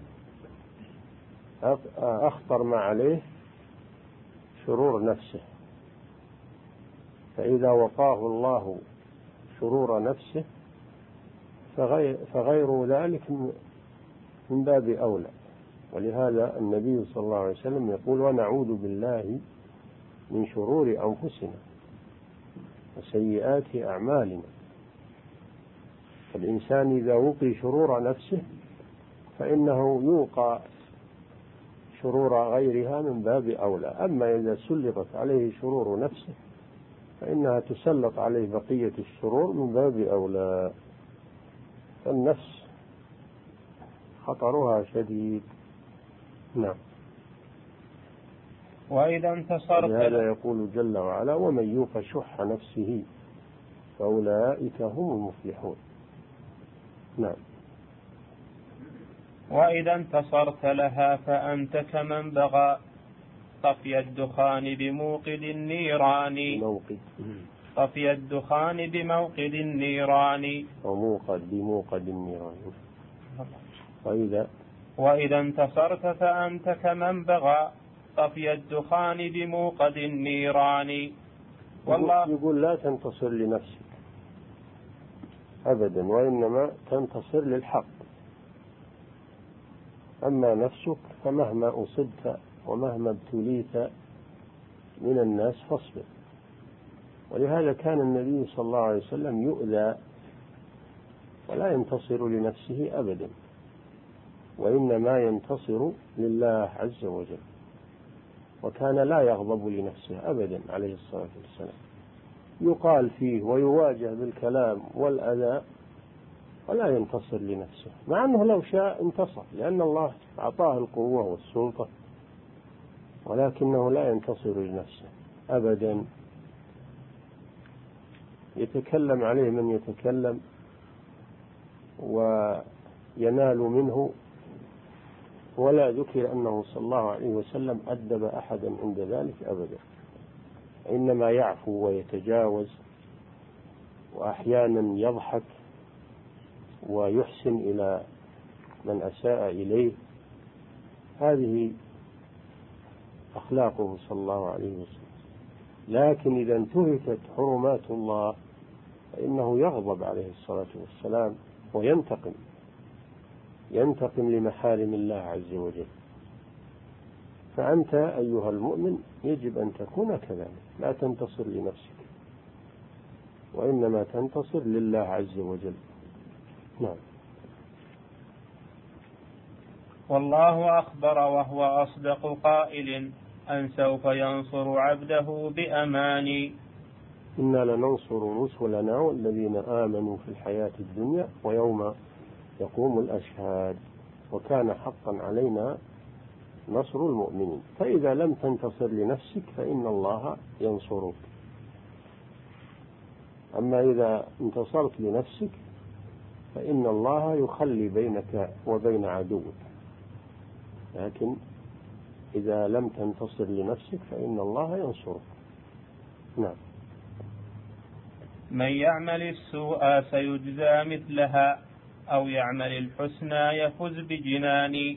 أخطر ما عليه شرور نفسه، فإذا وقاه الله شرور نفسه فغير ذلك من باب أولى. ولهذا النبي صلى الله عليه وسلم يقول: ونعوذ بالله من شرور أنفسنا وسيئات أعمالنا. فالإنسان إذا وقي شرور نفسه فإنه يوقى شرور غيرها من باب أولى. أما إذا سلطت عليه شرور نفسه فإنها تسلط عليه بقية الشرور من باب أولى. فالنفس خطرها شديد. نعم. وإذا انتصرت لهذا يقول جل وعلا: ومن يوق شح نفسه فأولئك هم المفلحون. نعم. وإذا انتصرت لها فأنت كمن بغى طفي الدخان بموقد النيران. طفي الدخان بموقد النيران. وموقد بموقد النيران. وإذا انتصرت فأنت كمن بغى طفي الدخان بموقد النيران. والله يقول: لا تنتصر لنفسك أبدا، وإنما تنتصر للحق. أما نفسك فمهما أصبت ومهما ابتليت من الناس فاصبر. ولهذا كان النبي صلى الله عليه وسلم يؤذى ولا ينتصر لنفسه أبدا، وإنما ينتصر لله عز وجل، وكان لا يغضب لنفسه أبدا عليه الصلاة والسلام. يقال فيه ويواجه بالكلام والأذى ولا ينتصر لنفسه، مع أنه لو شاء انتصر، لأن الله أعطاه القوة والسلطة، ولكنه لا ينتصر لنفسه أبدا. يتكلم عليه من يتكلم وينال منه، ولا ذكر أنه صلى الله عليه وسلم أدب أحدا عند ذلك أبدا، إنما يعفو ويتجاوز، وأحيانا يضحك ويحسن إلى من أساء إليه. هذه أخلاقه صلى الله عليه وسلم. لكن إذا انتهكت حرمات الله فإنه يغضب عليه الصلاة والسلام وينتقم لمحارم الله عز وجل. فأنت أيها المؤمن يجب أن تكون كذلك، لا تنتصر لنفسك، وإنما تنتصر لله عز وجل. نعم. والله أخبر وهو أصدق قائل أن سوف ينصر عبده بأمان. إنا لننصر رسلنا والذين آمنوا في الحياة الدنيا ويوم يقوم الأشهاد، وكان حقا علينا نصر المؤمنين. فإذا لم تنتصر لنفسك فإن الله ينصرك. أما إذا انتصرت لنفسك فإن الله يخلي بينك وبين عدوك، لكن إذا لم تنتصر لنفسك فإن الله ينصرك. نعم. من يعمل السوء سيجزى مثلها أو يعمل الحسنى يفز بجنان.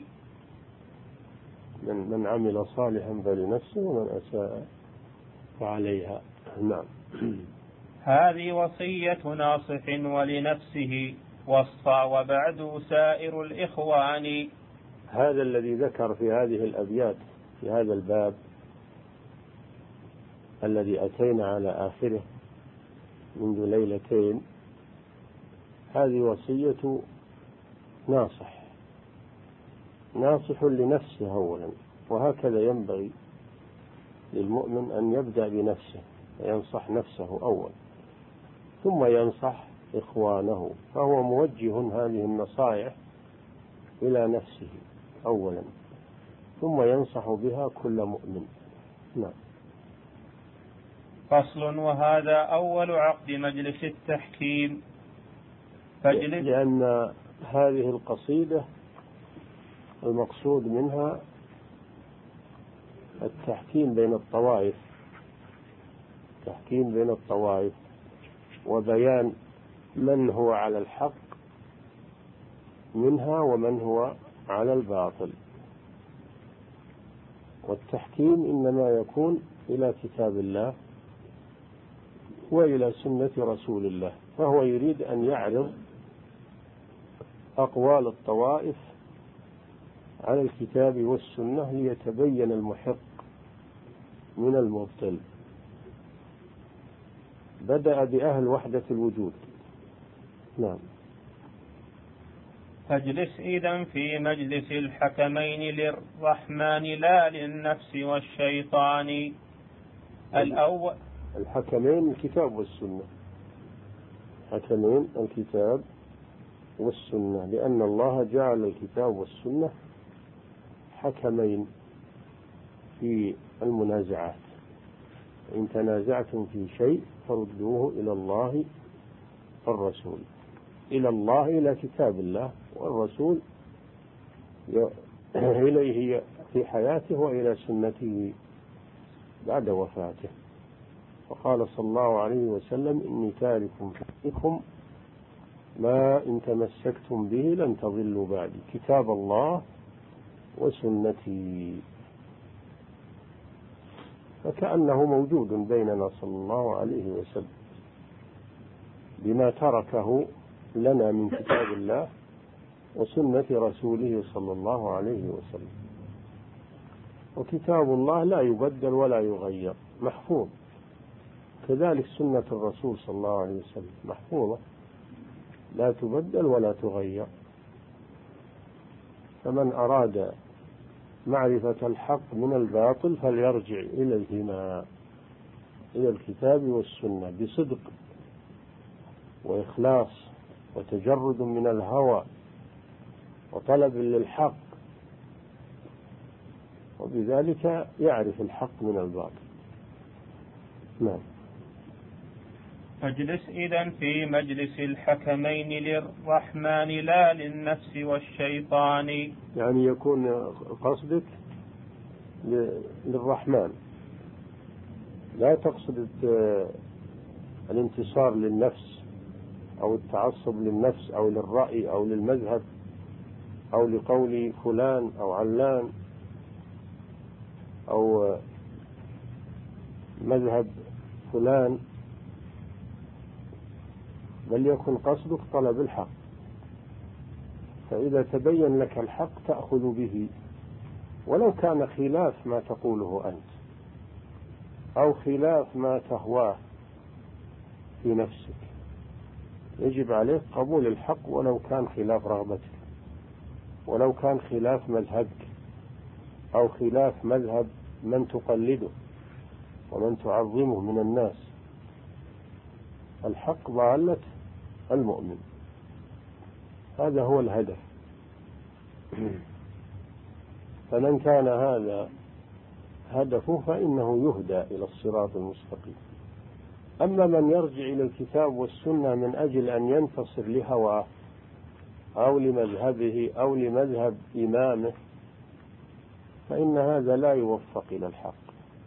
من عمل صالحا فلنفسه ومن أساء فعليها. نعم. هذه وصية ناصح ولنفسه وصى وبعد سائر الإخوان. هذا الذي ذكر في هذه الأبيات في هذا الباب الذي أتينا على آخره منذ ليلتين، هذه وصية ناصح لنفسه أولا، وهكذا ينبغي للمؤمن أن يبدأ بنفسه وينصح نفسه أولا ثم ينصح إخوانه، فهو موجه هذه النصائح إلى نفسه أولا ثم ينصح بها كل مؤمن. نعم. فصل. وهذا أول عقد مجلس التحكيم. لأن هذه القصيدة المقصود منها التحكيم بين الطوائف وبيان من هو على الحق منها ومن هو على الباطل. والتحكيم إنما يكون إلى كتاب الله وإلى سنة رسول الله، فهو يريد أن يعرض أقوال الطوائف على الكتاب والسنة ليتبين المحق من المبطل. بدأ بأهل وحدة الوجود. نعم. فاجلس إذن في مجلس الحكمين للرحمن لا للنفس والشيطان. الأول الحكمين الكتاب والسنة، حكمين الكتاب والسنة، لأن الله جعل الكتاب والسنة حكمين في المنازعات. إن تنازعتم في شيء فردوه إلى الله والرسول، إلى الله إلى كتاب الله، والرسول إليه في حياته وإلى سنته بعد وفاته. وقال صلى الله عليه وسلم: إني تارك فيكم ما إن تمسكتم به لن تضلوا بعدي، كتاب الله وسنتي. فكأنه موجود بيننا صلى الله عليه وسلم بما تركه لنا من كتاب الله وسنة رسوله صلى الله عليه وسلم. وكتاب الله لا يبدل ولا يغير، محفوظ، كذلك سنة الرسول صلى الله عليه وسلم محفوظة لا تبدل ولا تغير. فمن أراد معرفة الحق من الباطل فليرجع إليهما، إلى الكتاب والسنة، بصدق وإخلاص وتجرد من الهوى وطلب للحق، وبذلك يعرف الحق من الباطل. نعم. فاجلس إذن في مجلس الحكمين للرحمن لا للنفس والشيطان. يعني يكون قصدك للرحمن، لا تقصد الانتصار للنفس أو التعصب للنفس أو للرأي أو للمذهب أو لقول فلان أو علان أو مذهب فلان، بل يكن قصدك طلب الحق. فإذا تبين لك الحق تأخذ به ولو كان خلاف ما تقوله أنت أو خلاف ما تهواه في نفسك، يجب عليك قبول الحق ولو كان خلاف رغبتك، ولو كان خلاف مذهبك أو خلاف مذهب من تقلده ومن تعظمه من الناس. الحق ضالة المؤمن، هذا هو الهدف. فمن كان هذا هدفه فإنه يهدى إلى الصراط المستقيم. أما من يرجع إلى الكتاب والسنة من أجل أن ينتصر لهواه أو لمذهبه أو لمذهب إمامه فإن هذا لا يوفق إلى الحق،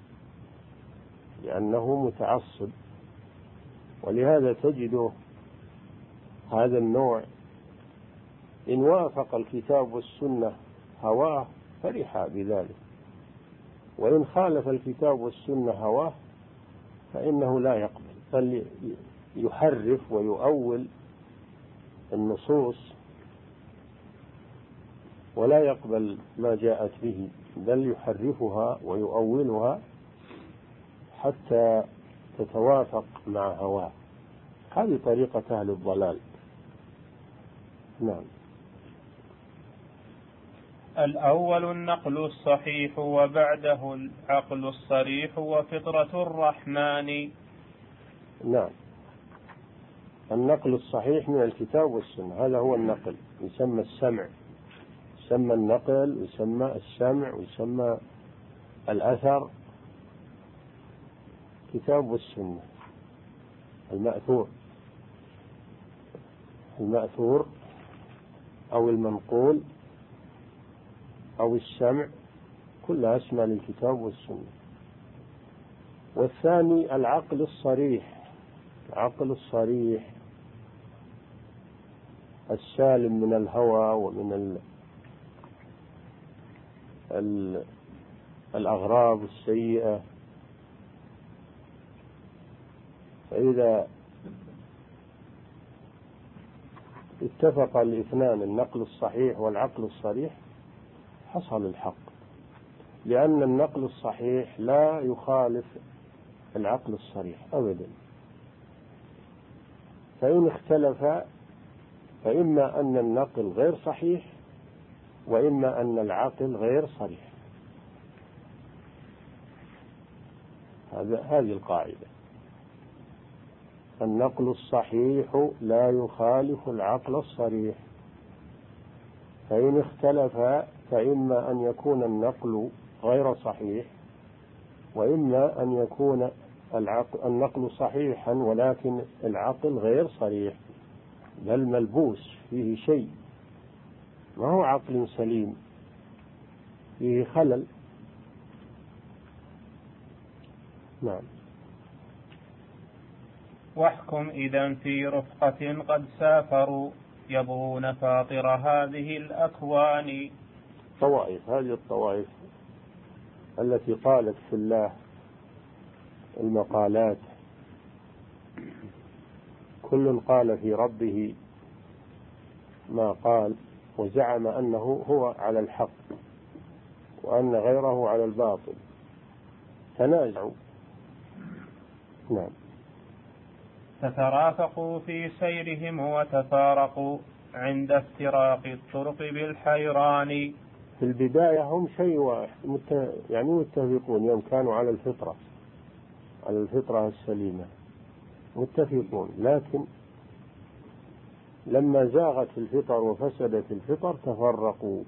لأنه متعصب. ولهذا تجد هذا النوع إن وافق الكتاب والسنة هواه فرح بذلك، وإن خالف الكتاب والسنة هواه فإنه لا يقبل، بل يحرف ويؤول النصوص ولا يقبل ما جاءت به، بل يحرفها ويؤولها حتى تتوافق مع هواه. هذه طريقة أهل الضلال. نعم. الأول النقل الصحيح وبعده العقل الصريح وفطرة الرحمن. نعم. النقل الصحيح من الكتاب والسنة هذا هو النقل، يسمى السمع، يسمى النقل، يسمى السمع، ويسمى الأثر. كتاب والسنة المأثور أو المنقول أو السمع كلها اسمها للكتاب والسنة. والثاني العقل الصريح، العقل الصريح السالم من الهوى ومن الأغراض السيئة. فإذا اتفق الاثنان النقل الصحيح والعقل الصريح حصل الحق، لأن النقل الصحيح لا يخالف العقل الصريح أبدا. فإن اختلف فإما أن النقل غير صحيح وإما أن العقل غير صريح. هذه القاعدة. النقل الصحيح لا يخالف العقل الصريح، فإن اختلف فإما أن يكون النقل غير صحيح، وإما أن يكون النقل صحيحا ولكن العقل غير صريح، بل ملبوس فيه شيء، ما هو عقل سليم، فيه خلل. نعم. واحكم إذا في رفقة قد سافروا يبغون فاطر هذه الأكوان. طوائف، هذه الطوائف التي قالت في الله المقالات، كل قال في ربه ما قال، وزعم أنه هو على الحق وأن غيره على الباطل، تنازعوا. نعم. فترافقوا في سيرهم وتفارقوا عند افتراق الطرق بالحيران. في البداية هم شيء واحد، يعني متفقون، يوم كانوا على الفطرة السليمة متفقون، لكن لما زاغت الفطر وفسدت الفطر تفرقوا،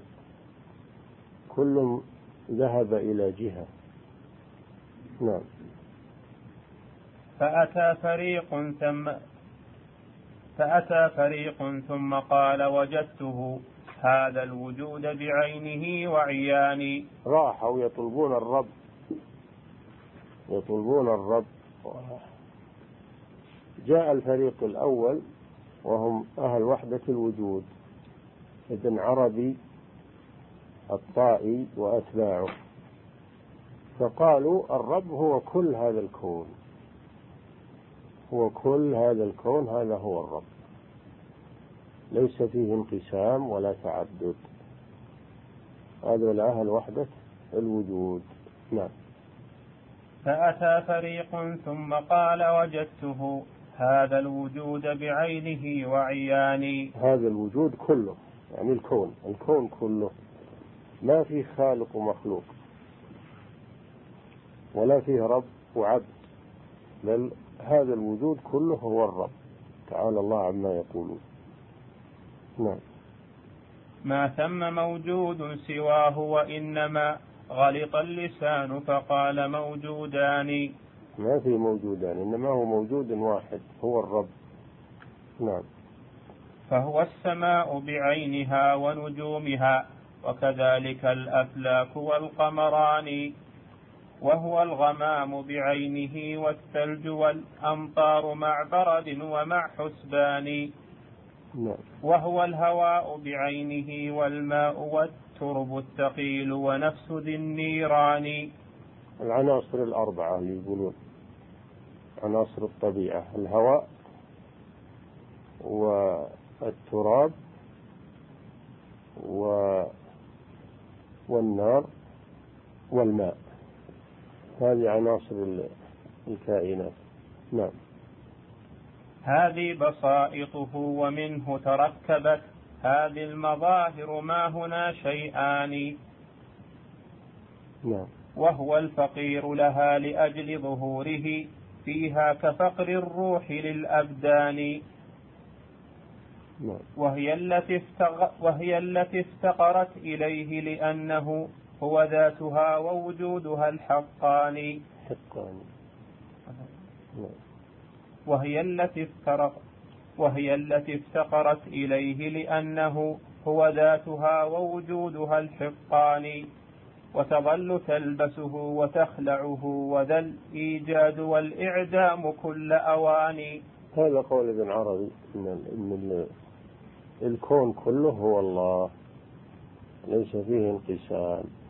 كل ذهب إلى جهة. نعم. فأتى فريق ثم قال وجدته هذا الوجود بعينه وعياني. راحوا يطلبون الرب. جاء الفريق الأول وهم أهل وحدة الوجود، ابن عربي الطائي وأتباعه، فقالوا الرب هو كل هذا الكون، هذا هو الرب، ليس فيه انقسام ولا تعدد، هذا أهل وحدة الوجود. نعم. فأتى فريق ثم قال وجدته هذا الوجود بعينه وعياني. هذا الوجود كله، يعني الكون كله، ما فيه خالق ومخلوق، ولا فيه رب وعبد، بل هذا الوجود كله هو الرب، تعالى الله عما يقولون. نعم. ما ثم موجود سواه وإنما غلط اللسان فقال موجودان. ما في موجودان، إنما هو موجود واحد، هو الرب. نعم. فهو السماء بعينها ونجومها، وكذلك الأفلاك والقمران، وهو الغمام بعينه والثلج والأمطار مع برد ومع حسبان. نعم. وهو الهواء بعينه والماء والترب الثقيل ونفس ذي النيران. العناصر الأربعة اللي يقولون عناصر الطبيعة: الهواء والتراب والنار والماء، هذه عناصر الكائنات. نعم. هذه بسائطه ومنه تركبت هذه المظاهر، ما هنا شيئان. نعم. وهو الفقير لها لأجل ظهوره فيها كفقر الروح للأبدان. نعم. وهي التي افتقرت إليه لأنه هو ذاتها ووجودها الحقان. وهي التي افتقرت إليه لأنه هو ذاتها ووجودها الحقان، وتظل تلبسه وتخلعه، وذا الإيجاد والإعدام كل أوان. هذا قول ابن عربي إن الكون كله هو الله، ليس فيه انقسام.